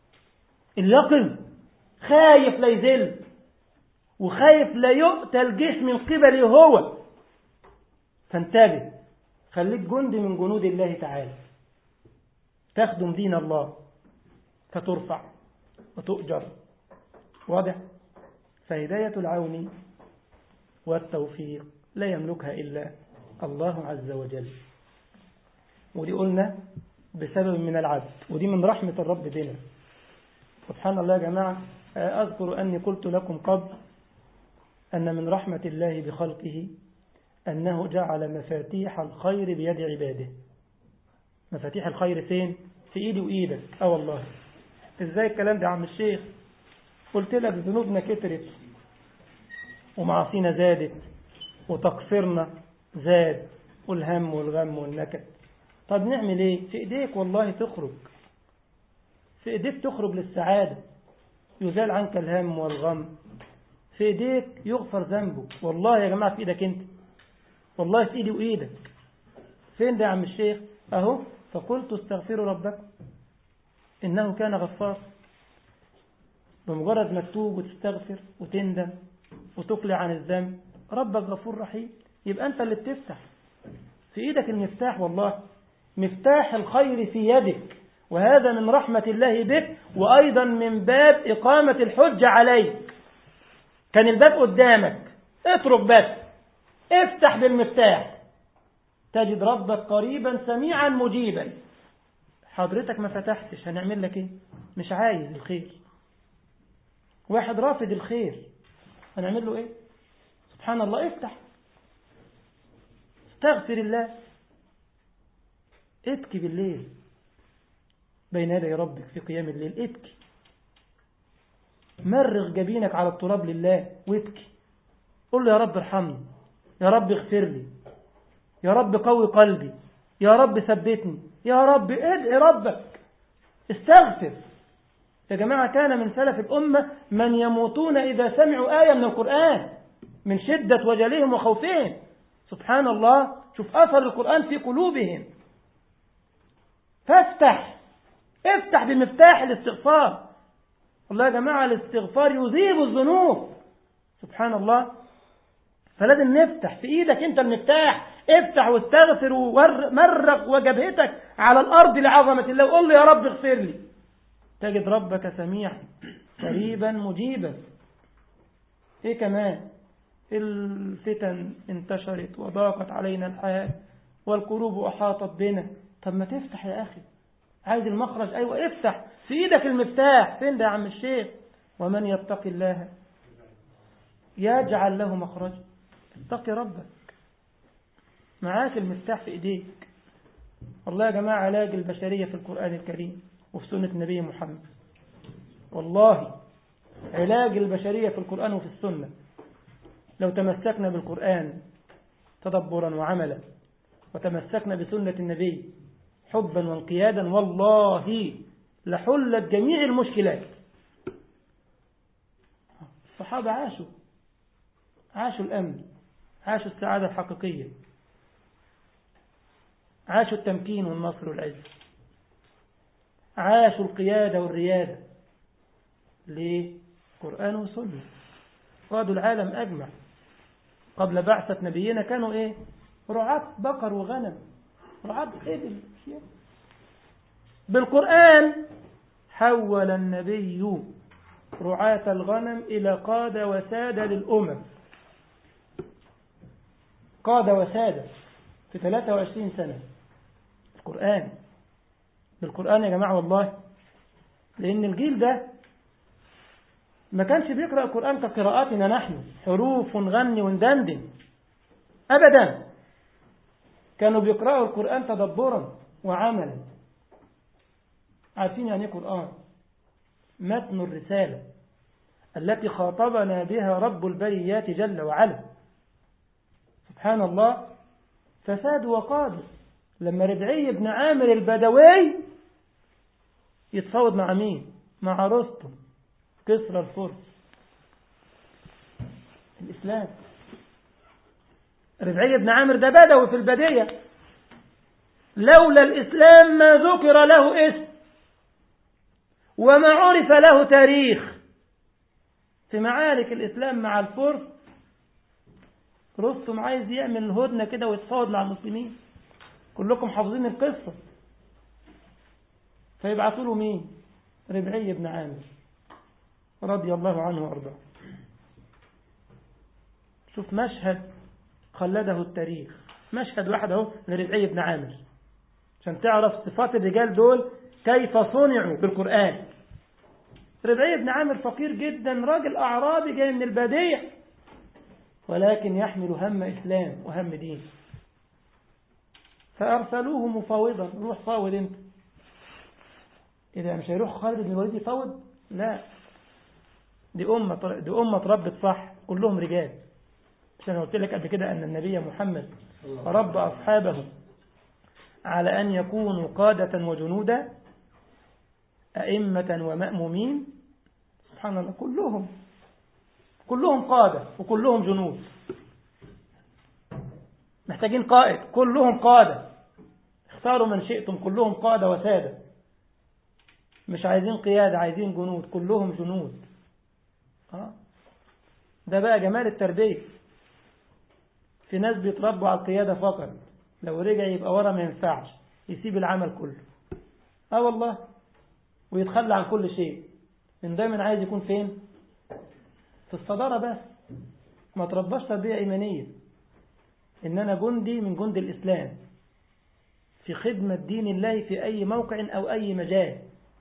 A: اليقظ، خايف لا يذل، وخايف لا يؤتى الجيش من قبله هو. فانتبه، خليك جندي من جنود الله تعالى، تخدم دين الله فترفع وتؤجر. واضح؟ فهداية العون والتوفيق لا يملكها إلا الله عز وجل. ودي قلنا بسبب من العبد، ودي من رحمة الرب بنا سبحان الله. يا جماعة أذكر أني قلت لكم قبل أن من رحمة الله بخلقه أنه جعل مفاتيح الخير بيد عباده. مفاتيح الخير فين؟ في إيدي وإيدك. أه والله. إزاي الكلام ده يا عم الشيخ؟ قلت لك ذنوبنا كترت ومعاصينا زادت وتقصيرنا زاد والهم والغم والنكد. طب نعمل ايه؟ في ايديك والله تخرج، في ايديك تخرج للسعادة، يزال عنك الهم والغم، في ايديك يغفر ذنبك. والله يا جماعة في ايدك انت، والله في ايدي وايدك. فين ده يا عم الشيخ؟ اهو فقلت استغفروا ربكم انه كان غفار. بمجرد ما تتوب وتستغفر وتندم وتقلع عن الذنب، ربك غفور رحيم. يبقى انت اللي بتفتح، في ايدك المفتاح، والله مفتاح الخير في يدك. وهذا من رحمة الله بك، وأيضا من باب إقامة الحجة عليك. كان الباب قدامك، اترك بس، افتح بالمفتاح تجد ربك قريبا سميعا مجيبا. حضرتك ما فتحتش، هنعمل لك ايه؟ مش عايز الخير، واحد رافض الخير، هنعمل له ايه؟ سبحان الله. افتح، استغفر الله، ابكي بالليل بين يدي ربك في قيام الليل، ابكي، مرغ جبينك على التراب لله وابكي. قل له يا رب ارحمني، يا رب اغفر لي، يا رب قوي قلبي، يا رب ثبتني، يا رب ادعي ربك، استغفر. يا جماعة كان من سلف الأمة من يموتون إذا سمعوا آية من القرآن من شدة وجلهم وخوفهم. سبحان الله، شوف أثر القرآن في قلوبهم. فافتح، افتح بمفتاح الاستغفار. والله يا جماعة الاستغفار يذيب الذنوب. سبحان الله. فلازم نفتح، في ايدك انت المفتاح، افتح واستغفر ومرق وجبهتك على الارض لعظمة الله وقل له يا رب اغفر لي. تجد ربك سميعا قريبا مجيبا. ايه كمان؟ الفتن انتشرت وضاقت علينا الحياة والقلوب احاطت بنا. طب ما تفتح يا اخي، عايز المخرج؟ ايوه افتح، في ايدك المفتاح. فين ده يا عم الشيخ؟ ومن يتق الله يجعل له مخرجا. اتقي ربك، معاك المفتاح في ايديك. والله يا جماعة علاج البشرية في القرآن الكريم وفي سنة النبي محمد. والله علاج البشرية في القرآن وفي السنة لو تمسكنا بالقرآن تدبرا وعملا وتمسكنا بسنة النبي حبا وانقيادا، والله لحلت جميع المشكلات. الصحابة عاشوا عاشوا الأمن، عاشوا السعادة الحقيقية، عاشوا التمكين والنصر والعز، عاشوا القيادة والريادة. ليه؟ قرآن وسنة. قادوا العالم أجمع. قبل بعثة نبينا كانوا إيه؟ رعاة بقر وغنم، رعاة إبل. بالقرآن حول النبي رعاة الغنم إلى قادة وسادة للأمم. قادة وسادة في ثلاثة وعشرين سنة. القرآن، بالقرآن يا جماعة والله. لأن الجيل ده ما كانش بيقرأ القرآن كقراءاتنا نحن حروف ونغني وندندن أبدا، كانوا بيقرأوا القرآن تدبرا وعملا. عارفين يعني ايه قرآن؟ متن الرسالة التي خاطبنا بها رب البريات جل وعلا. سبحان الله. فساد وقادر لما ربعي بن عامر البدوي يتفاوض مع مين؟ مع رستم كسرى الفرس. الإسلام. ربعي بن عامر ده بدوي في البدية، لولا الإسلام ما ذكر له اسم وما عرف له تاريخ. في معارك الإسلام مع الفرس رستم عايز يعمل الهدنة كده ويتفاوض مع المسلمين، كلكم حافظين القصة. فيبعثوا له مين؟ ربعي بن عامر رضي الله عنه وارضاه. شوف مشهد خلده التاريخ، مشهد واحد اهو لربعي بن عامر عشان تعرف صفات الرجال دول كيف صنعوا بالقرآن. ربعي بن عامر فقير جدا، راجل أعرابي جاي من البادية، ولكن يحمل هم إسلام وهم دين. فأرسلوه مفاوضا، روح فاوض انت. إذا مش هيروح خالد بن الوليد يفاوض؟ لا، دي أمة دي أمة ربت صح، كلهم رجال. عشان قلت لك قبل كده أن النبي محمد رب أصحابه على أن يكونوا قادة وجنودا أئمة ومأمومين. سبحان الله، كلهم كلهم قادة وكلهم جنود. محتاجين قائد، كلهم قادة. اختاروا من شئتم، كلهم قادة وسادة. مش عايزين قيادة، عايزين جنود، كلهم جنود. آه. ده بقى جمال التربية. في ناس بيتربوا على القيادة فقط، لو رجع يبقى ورا ما ينفعش، يسيب العمل كله. اه والله، ويتخلى عن كل شيء. من دايما عايز يكون فين؟ في الصدارة بس. ما ترباش تربية إيمانية إن أنا جندي من جند الإسلام في خدمة دين الله في أي موقع أو أي مجال.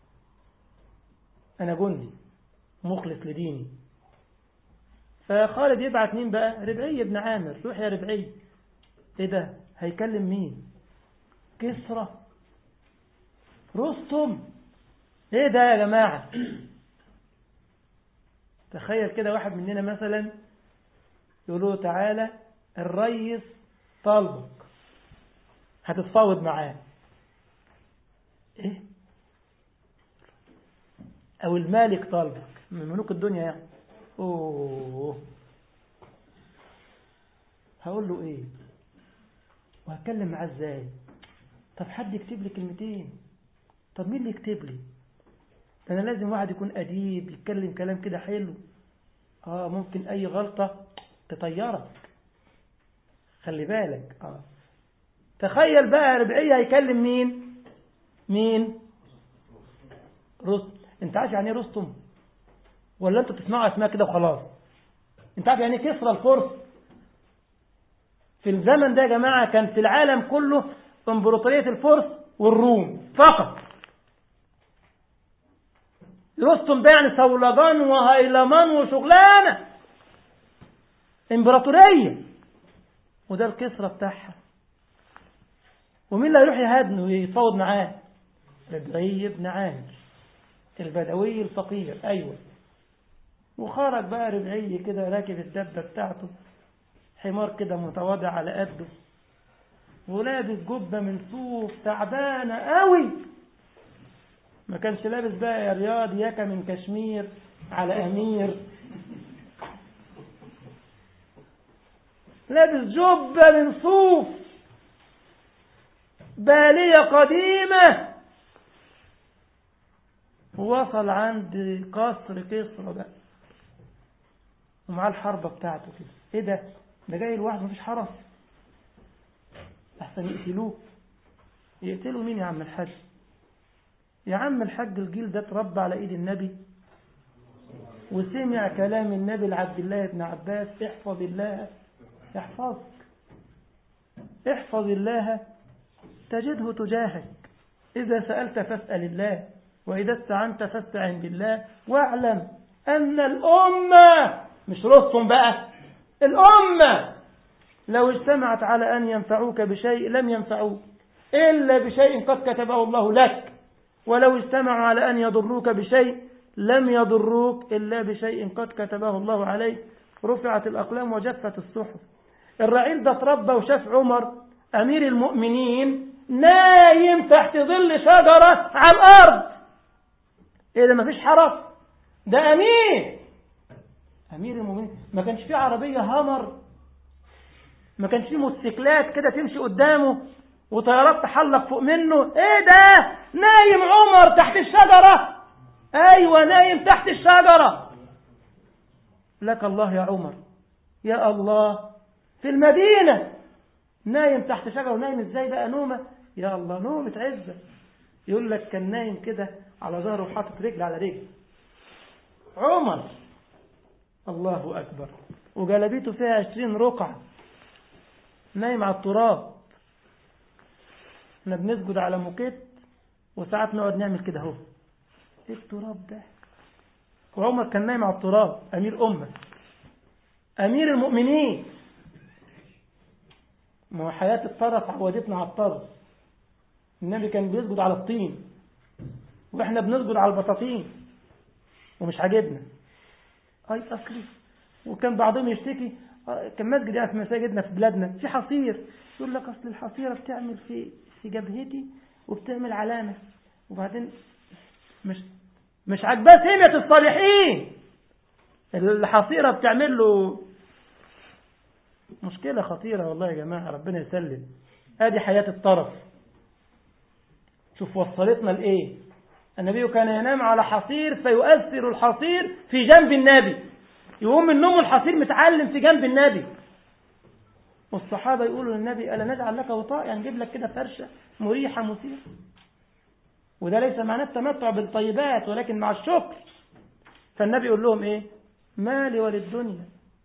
A: أنا جندي مخلص لديني. فخالد يبعث مين بقى؟ ربعي بن عامر. روح يا ربعي. إيه ده؟ هيكلم مين؟ كسرى؟ رستم؟ إيه ده يا جماعة؟ تخيل كده واحد مننا مثلا يقول له تعالى الريس طالبك، هتتفاوض معاه. ايه؟ او المالك طالبك من ملوك الدنيا يعني. اوه، هقول له ايه وهتكلم معاه ازاي؟ طب حد يكتب لي كلمتين. طب مين اللي يكتب لي؟ انا لازم واحد يكون اديب يتكلم كلام كده حلو. اه ممكن اي غلطة تطيرك، خلي بالك. اه تخيل بقى ربعي هيكلم مين؟ مين؟ رستم. انت عارف يعني ايه رستم؟ ولا انتوا تسمعوا اسماء كده وخلاص؟ انت عارف يعني ايه كسرى الفرس؟ في الزمن ده يا جماعة كان في العالم كله امبراطورية الفرس والروم فقط. رستم ده يعني صولجان وهيلمان وشغلانة امبراطورية، وده الكسرى بتاعها. ومين اللي هيروح يهدن ويفاوض معاه؟ ربعي بن عامر البدوي الفقير. ايوه. وخرج بقى ربعي كده راكب الدبة بتاعته، حمار كده متواضع على قده، ولابس جبة من صوف تعبانة قوي. ما كانش لابس بقى يا رياض ياكا من كشمير على أمير، لابس جبة من صوف بالية قديمة. ووصل عند قصر كسرى بقى ومعاه الحربة بتاعته كده. ايه ده؟ ده جاي لوحده مفيش حرس؟ احسن يقتلوه. يقتلوا مين يا عم الحاج؟ يا عم الحاج الجيل ده اتربى على ايد النبي وسمع كلام النبي لعبد الله بن عباس: احفظ الله يحفظك، احفظ الله تجده تجاهك، إذا سألت فاسأل الله وإذا استعنت فاستعن بالله واعلم أن الأمة، مش رسم بقى، الأمة لو اجتمعت على أن ينفعوك بشيء لم ينفعوك إلا بشيء قد كتبه الله لك، ولو اجتمعوا على أن يضروك بشيء لم يضروك إلا بشيء قد كتبه الله عليك. رفعت الأقلام وجفت الصحف. الرعيل ده اتربى وشاف عمر أمير المؤمنين نايم تحت ظل شجرة على الأرض. إيه ده؟ مفيش حرس، ده أمير أمير المؤمنين. ما كانش فيه عربية هامر، ما كانش فيه موتوسيكلات كده تمشي قدامه وطيارات تحلق فوق منه. ايه ده؟ نايم عمر تحت الشجرة. ايوه نايم تحت الشجرة. لك الله يا عمر، يا الله، في المدينة نايم تحت شجرة. ونايم ازاي بقى؟ نومة يا الله، نومة عزة. يقول لك كان نايم كده على ظهره وحاطط رجل على رجل. عمر الله أكبر، وجلبيته فيها عشرين رقعة، نايم على التراب. احنا بنسجد على موكيت وساعات نقعد نعمل كده اهو. ايه التراب ده؟ وعمر كان نايم على التراب، أمير أمة، أمير المؤمنين. ما هو حياة الطرف عودتنا على الطرف. النبي كان بيسجد على الطين واحنا بنسجد على البطاطين ومش عاجبنا. اي اصلي. وكان بعضهم يشتكي، كان مسجد يعني في مساجدنا في بلادنا في حصير، يقول لك اصل الحصيرة بتعمل في في جبهتي وبتعمل علامة، وبعدين مش مش عاجباه سمة الصالحين، الحصيرة بتعمل له مشكلة خطيرة. والله يا جماعة ربنا يسلم. ادي حياة الطرف. شوف وصلتنا لإيه. النبي كان ينام على حصير فيؤثر الحصير في جنب النبي، يقوم من نوم الحصير متعلم في جنب النبي. والصحابة يقولوا للنبي ألا نجعل لك وطاء، يعني نجيب لك كده فرشة مريحة مثيرة. وده ليس معناه التمتع بالطيبات ولكن مع الشكر. فالنبي يقول لهم إيه؟ مالي وللدنيا،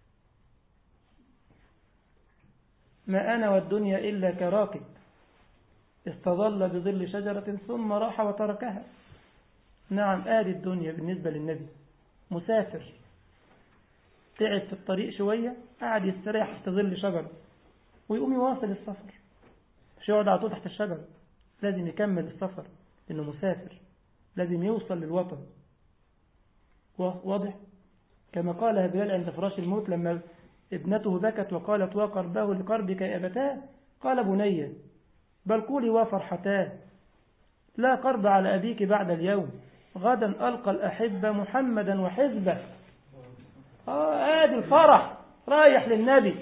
A: ما أنا والدنيا إلا كراكب استظل بظل شجرة ثم راح وتركها. نعم، آل الدنيا بالنسبة للنبي مسافر، تعب في الطريق شوية، قاعد يستريح تحت ظل شجرة ويقوم يواصل السفر، مش يقعد على طول تحت الشجرة، لازم يكمل السفر لأنه مسافر، لازم يوصل للوطن. واضح؟ كما قالها بلال عند فراش الموت لما ابنته بكت وقالت وقرباه لقربك يا أبتاه، قال بني بل قولي وفرحتاه، لا قرب على أبيك بعد اليوم، غدا ألقى الأحبة محمدا وحزبه. آه آدي الفرح رايح للنبي.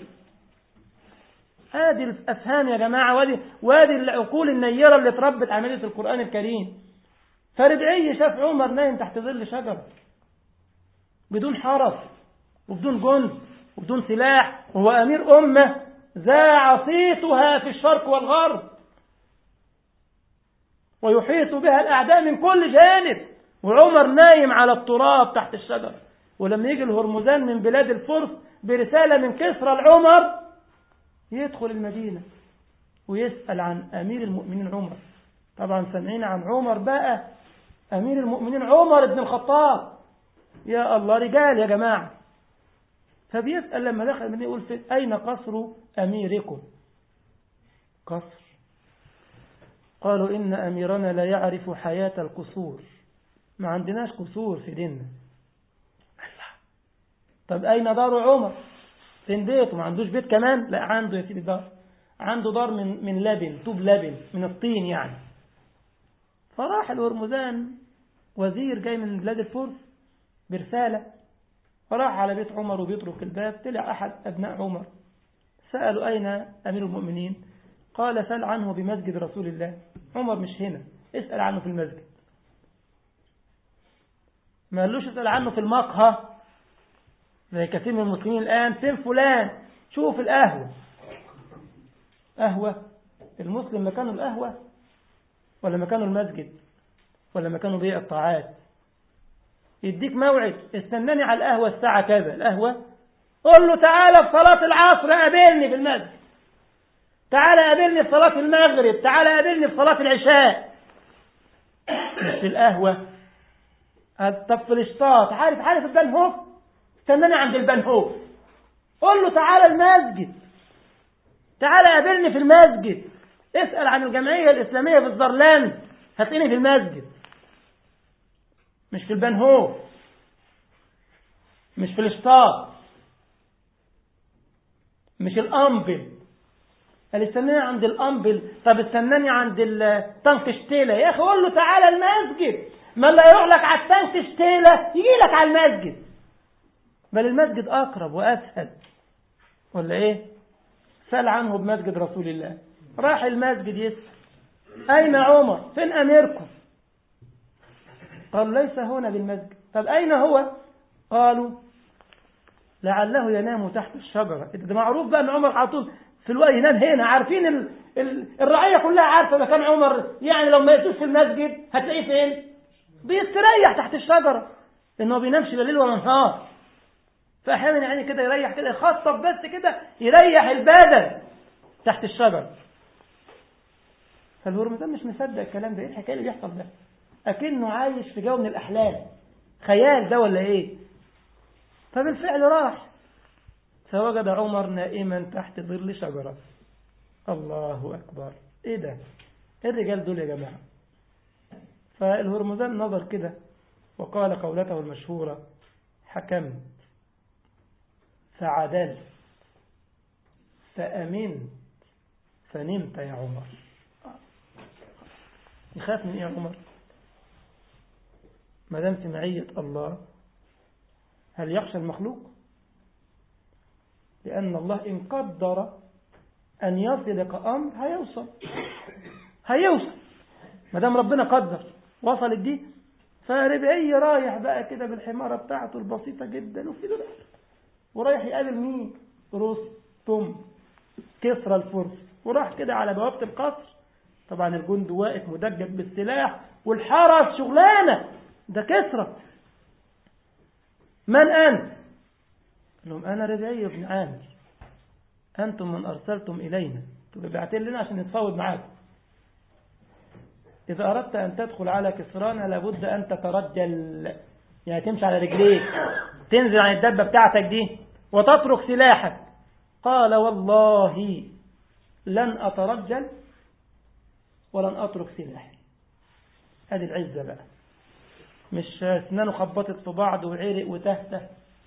A: آدي الأفهام يا جماعة، وادي, وادي العقول النيرة اللي تربت عملية القرآن الكريم. فربعي شاف عمر نايم تحت ظل شجرة بدون حرس وبدون جند وبدون سلاح، وهو أمير أمة ذاع صيتها في الشرق والغرب ويحيط بها الأعداء من كل جانب، وعمر نايم على التراب تحت الشجر. ولما يجي الهرمزان من بلاد الفرس برسالة من كسرى العمر يدخل المدينة ويسأل عن أمير المؤمنين عمر. طبعا سمعين عن عمر بقى، أمير المؤمنين عمر بن الخطاب. يا الله، رجال يا جماعة. فبيسأل لما دخل المدينة يقول في أين قصر أميركم؟ قصر؟ قالوا إن أميرنا لا يعرف حياة القصور، ما عندناش قصور في ديننا. طب أين دار عمر؟ فين بيته؟ ما عندوش بيت كمان؟ لا عنده يا سيدي دار، عنده دار من من لبن، طوب لبن من الطين يعني. فراح الهرمزان وزير جاي من بلاد الفرس برسالة، فراح على بيت عمر وبيطرق الباب، طلع أحد أبناء عمر سألوا أين أمير المؤمنين؟ قال سأل عنه بمسجد رسول الله. عمر مش هنا، اسأل عنه في المسجد. ما قالوش اسأل عنه في المقهى زي كثير من المسلمين الآن. فين فلان؟ شوف القهوة. قهوة؟ المسلم مكانه القهوة ولا مكانه المسجد ولا مكانه بيع الطاعات؟ يديك موعد، استناني على القهوة الساعة كذا. القهوة قل له تعالى في صلاة العصر قابلني في المسجد، تعالى قابلني في صلاة المغرب، تعالى قابلني في صلاة العشاء. مش في القهوة
C: طب في الاشطاط، عارف عارف البنهوف، استناني عند البنهوف، قول له تعالى المسجد، تعالى قابلني في المسجد، اسأل عن الجمعية الإسلامية في الزرلاند، هتلاقيني في المسجد، مش في البنهوف، مش في الاشطاط، مش الأنبل. قال استناني عند الأنبل، طب استناني عند التانك شتيلة، يا أخي قول له تعالى المسجد، ما اللي يروح لك على التانك شتيلة يجي لك على المسجد، بل المسجد أقرب وأسهل، ولا إيه؟ سأل عنه بمسجد رسول الله، راح المسجد يسأل أين عمر؟ فين أميركم؟ قال ليس هنا بالمسجد. طب أين هو؟ قالوا لعله ينام تحت الشجرة. ده معروف بقى أن عمر على طول في الوقت ينام هنا، عارفين ال... ال... الرعية كلها عارفة ده كان عمر يعني لو ما يسوش في المسجد هتلاقيه فين؟ بيستريح تحت الشجرة، لأنه ما بينامش لا ليل ولا نهار، فأحيانا يعني كده يريح كده، يخطف بس كده يريح البدن تحت الشجرة. فالهرمزان مش مصدق الكلام ده، ايه الحكاية اللي بيحصل ده؟ أكنه عايش في جو من الأحلام، خيال ده ولا ايه؟ فبالفعل راح فوجد عمر نائما تحت ظل شجرة. الله أكبر، ايه ده؟ ايه الرجال دول يا جماعة؟ فالهرمزان نظر كده وقال قولته المشهورة: حكمت فعدلت فأمنت فنمت يا عمر. يخاف من ايه يا عمر؟ ما دام في معية الله هل يخشى المخلوق؟ لأن الله إن قدر أن يصلك أمر هيوصل هيوصل ما دام ربنا قدر وصلت دي. فربعي رايح بقى كده بالحمارة بتاعته البسيطة جدا وفي دول ورايح يقابل مين؟ رستم كسرى الفرس، وراح كده على بوابة القصر. طبعا الجند واقف مدجج بالسلاح والحرس شغلانة، ده كسرى. من أنت؟ لهم أنا ربعي بن عامر، أنتم من أرسلتم إلينا، بعتين لنا عشان نتفاوض معاكم. إذا أردت أن تدخل على كسرانا لابد أن تترجل، يعني تمشي على رجليك، تنزل عن الدبة بتاعتك دي وتترك سلاحك. قال والله لن أترجل ولن أترك سلاحي. هذه العزة بقى، مش اسنانه خبطت في بعض وعرق وتهته.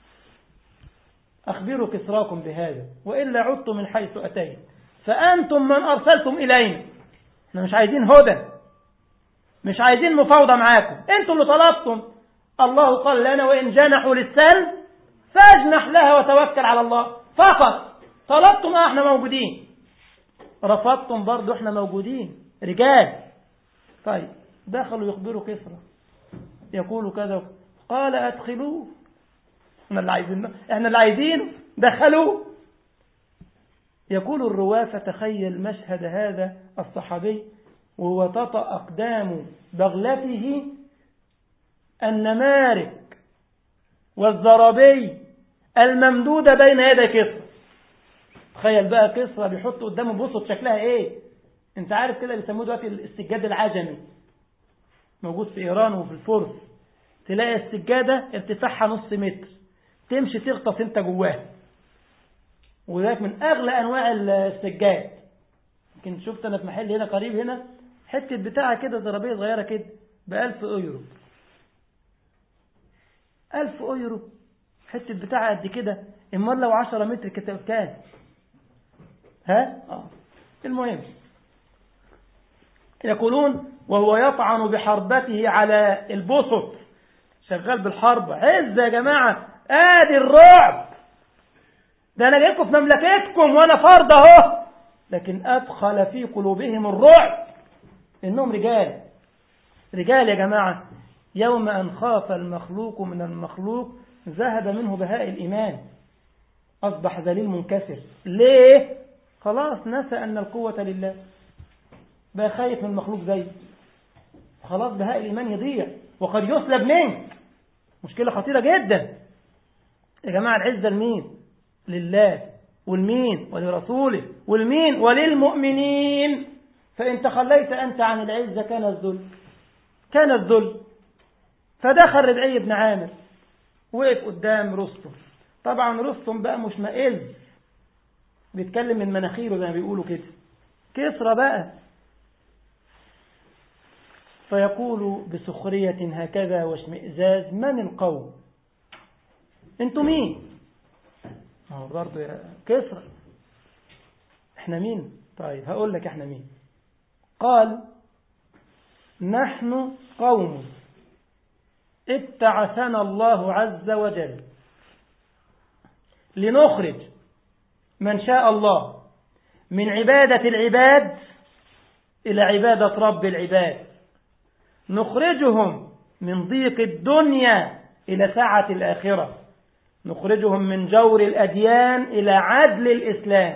C: أخبروا كسراكم بهذا وإلا عدتم من حيث أتيت فأنتم من أرسلتم إلينا. احنا مش عايزين هدى، مش عايزين مفاوضة معاكم، انتم اللي طلبتم. الله قال لنا وإن جنحوا للسلم فاجنح لها وتوكل على الله. فقط طلبتم اه احنا موجودين، رفضتم برضو احنا موجودين رجال. طيب دخلوا يخبروا كسرى يقولوا كذا، قال أدخلوه، احنا اللي عايزينه، احنا اللي عايزينه، دخلوه. يقول الرواة فتخيل مشهد هذا الصحابي وهو تطأ أقدام بغلته النمارك والزرابي الممدودة بين يدي كسرى. تخيل بقى كسرى بيحط قدامه بصوا شكلها ايه. انت عارف كده بيسموه دلوقتي السجاد العجمي، موجود في إيران وفي الفرس. تلاقي السجادة ارتفاعها نص متر، تمشي تغطس انت جواها، وذلك من أغلى أنواع السجاد. يمكن شفت أنا في محل هنا قريب هنا حتة بتاعة كده زرابية صغيرة كده بألف أيرو. ألف أيرو حتة بتاعة قد كده، إما لو عشرة متر كتاب كان ها آه. المهم يقولون وهو يطعن بحربته على البسط، شغال بالحرب. عز يا جماعة، آدي الرعب ده، أنا جايكم في مملكتكم وأنا فرض اهو، لكن أدخل في قلوبهم الرعب إنهم رجال. رجال يا جماعة. يوم أن خاف المخلوق من المخلوق ذهب منه بهاء الإيمان، أصبح ذليل منكسر. ليه؟ خلاص نسى أن القوة لله، بقى خايف من المخلوق زي خلاص بهاء الإيمان يضيع وقد يسلب منك. مشكلة خطيرة جدا يا جماعة. العزة لمين؟ لله، والمين؟ ولرسوله، والمين؟ وللمؤمنين. فإن تخليت أنت عن العزة كان الذل، كان الذل. فدخل ربعي بن عامر وقف قدام رستم. طبعا رستم بقى مش مائز، بيتكلم من مناخيره زي ما بيقولوا كده، كسرى بقى. فيقول بسخرية هكذا واشمئزاز: من القوم؟ انتوا مين؟ هو برضه يا كسرى احنا مين؟ طيب هقول لك احنا مين. قال: نحن قوم ابتعثنا الله عز وجل لنخرج من شاء الله من عبادة العباد إلى عبادة رب العباد، نخرجهم من ضيق الدنيا إلى سعة الآخرة، نخرجهم من جور الأديان إلى عدل الإسلام.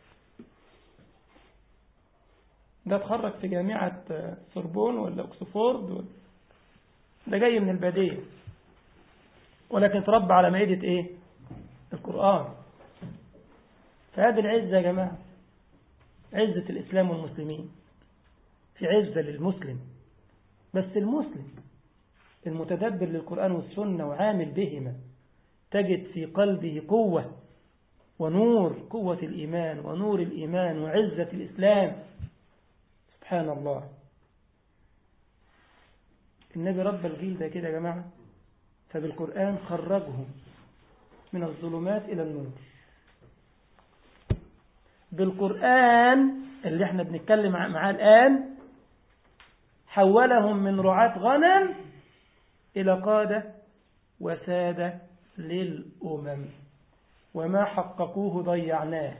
C: ده اتخرج في جامعة سوربون ولا أكسفورد، ده جاي من البادية، ولكن تربى على مائدة إيه؟ القرآن. فهذه العزة يا جماعة، عزة الإسلام والمسلمين، في عزة للمسلم، بس المسلم المتدبر للقرآن والسنة وعامل بهما تجد في قلبه قوة ونور، قوة الإيمان ونور الإيمان وعزة الإسلام. سبحان الله. النبي رب الجيل ده كده يا جماعة، فبالقرآن خرجهم من الظلمات إلى النور. بالقرآن اللي احنا بنتكلم معاه الآن حولهم من رعاة غنم إلى قادة وسادة للأمم، وما حققوه ضيعناه،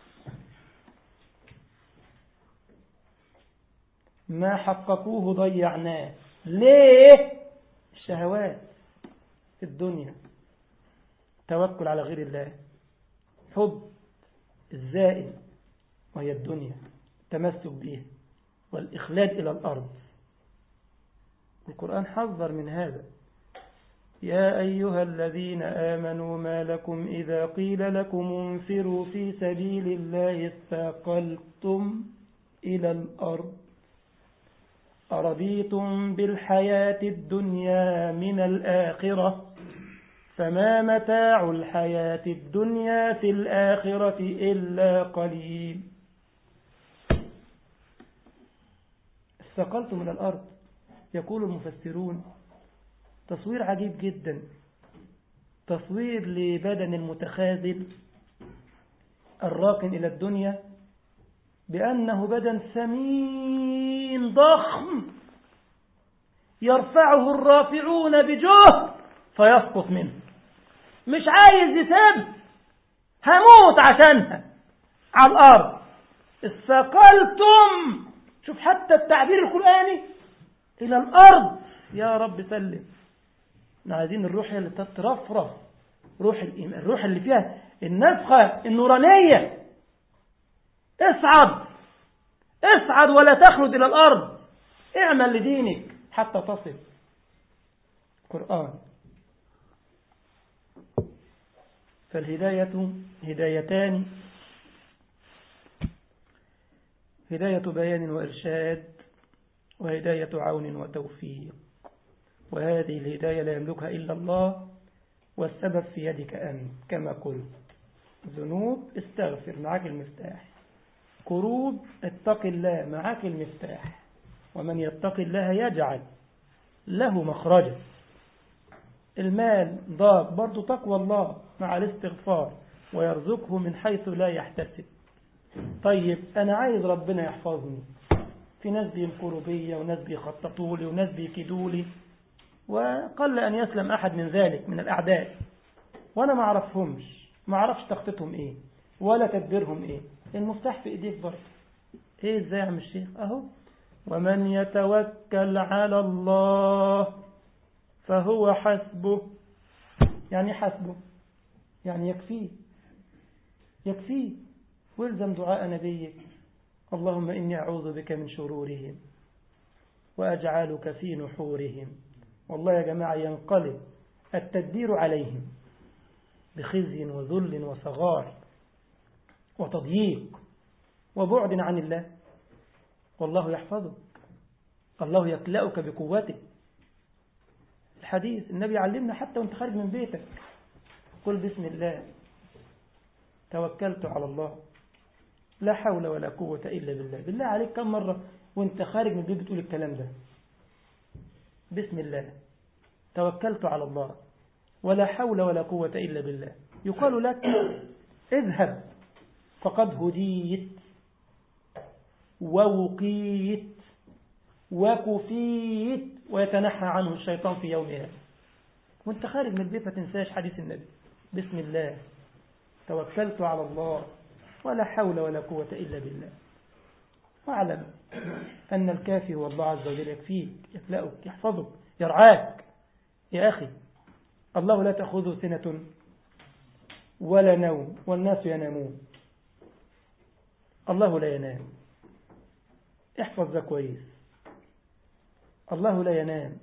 C: ما حققوه ضيعناه. ليه؟ الشهوات في الدنيا، توكل على غير الله، حب الزائد وهي الدنيا، تمسك بها، والإخلاد إلى الأرض. القرآن حذر من هذا: يا أيها الذين آمنوا ما لكم إذا قيل لكم انفروا في سبيل الله اثاقلتم إلى الأرض أرضيتم بالحياة الدنيا من الآخرة فما متاع الحياة الدنيا في الآخرة إلا قليل. اثاقلتم من الأرض، يقول المفسرون تصوير عجيب جدا، تصوير لبدن المتخاذل الراكن إلى الدنيا بأنه بدن ثمين ضخم يرفعه الرافعون بجهد فيسقط منه، مش عايز يسيب، هموت عشانها على الأرض. اثاقلتم، شوف حتى التعبير القرآني، إلى الأرض. يا رب سلم. احنا عايزين الروح اللي تترفرف، روح الإيمان، الروح اللي فيها النفخة النورانية. اصعد اصعد ولا تخلد إلى الأرض، اعمل لدينك حتى تصل. قرآن. فالهداية هدايتان: هداية بيان وإرشاد، وهداية عون وتوفيق. وهذه الهداية لا يملكها إلا الله، والسبب في يدك أنت. كما قلت: ذنوب استغفر، معك المفتاح. كروب اتق الله، معك المفتاح. ومن يتق الله يجعل له مخرجا. المال ضاق، برضو تقوى الله مع الاستغفار، ويرزقه من حيث لا يحتسب. طيب أنا عايز ربنا يحفظني، في ناس بيمكروا بي وناس بيخططوا لي وناس بيكيدوا لي، وقل أن يسلم أحد من ذلك من الأعداء، وأنا ما أعرفهمش، ما أعرفش تخطيطهم إيه ولا تدبيرهم إيه. المفتاح في إيديك برضه. إيه إزاي يا عم الشيخ؟ أهو: ومن يتوكل على الله فهو حسبه. يعني حسبه يعني يكفيه، يكفيه. والزم دعاء نبيك: اللهم إني أعوذ بك من شرورهم وأجعلك في نحورهم. والله يا جماعة ينقلب التدبير عليهم بخزي وذل وصغار وتضييق وبعد عن الله، والله يحفظك، الله يكلأك بقوته. حديث النبي علمنا حتى وانت خارج من بيتك قل بسم الله توكلت على الله لا حول ولا قوة إلا بالله. بالله عليك كم مرة وانت خارج من البيت بتقول الكلام ده؟ بسم الله توكلت على الله ولا حول ولا قوة إلا بالله. يقال لك اذهب فقد هديت ووقيت وكفيت ويتنحى عنه الشيطان في يومها. وانت خارج من البيت ما تنساش حديث النبي بسم الله توكلت على الله ولا حول ولا قوة إلا بالله. واعلم أن الكافي هو الله عز وجل يكفيك يكلأك يحفظك يرعاك. يا أخي الله لا تأخذه سنة ولا نوم والناس ينامون. الله لا ينام. احفظ ذا كويس. الله لا ينام.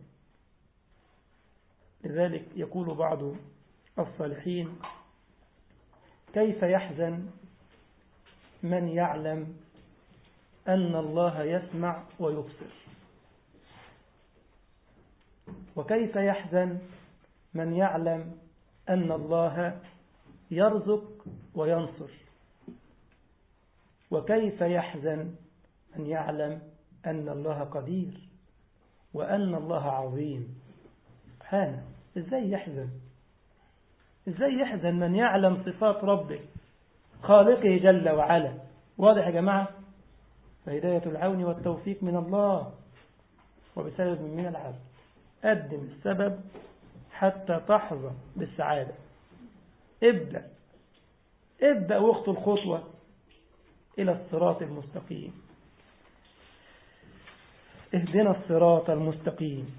C: لذلك يقول بعض الصالحين كيف يحزن من يعلم أن الله يسمع ويبصر، وكيف يحزن من يعلم أن الله يرزق وينصر، وكيف يحزن من يعلم أن الله قدير وأن الله عظيم. سبحانه. إزاي يحزن؟ إزاي يحزن من يعلم صفات ربه خالقه جل وعلا؟ واضح يا جماعة؟ فهداية العون والتوفيق من الله وبسبب من العبد. قدم السبب حتى تحظى بالسعادة. ابدأ ابدأ واخطو الخطوة إلى الصراط المستقيم. اهدنا الصراط المستقيم.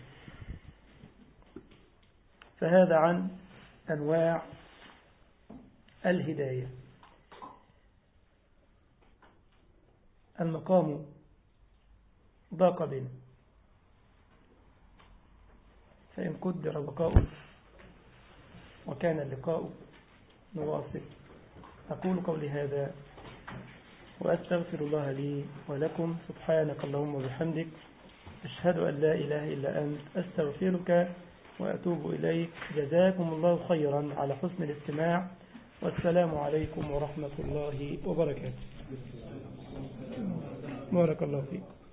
C: فهذا عن أنواع الهداية. المقام ضاق بنا، فإن قدر بقاء وكان اللقاء نواصل. أقول قولي هذا وأستغفر الله لي ولكم. سبحانك اللهم وبحمدك أشهد أن لا إله إلا أنت أستغفرك وأتوب إليك. جزاكم الله خيرا على حسن الاستماع، والسلام عليكم ورحمة الله وبركاته. بارك الله فيك.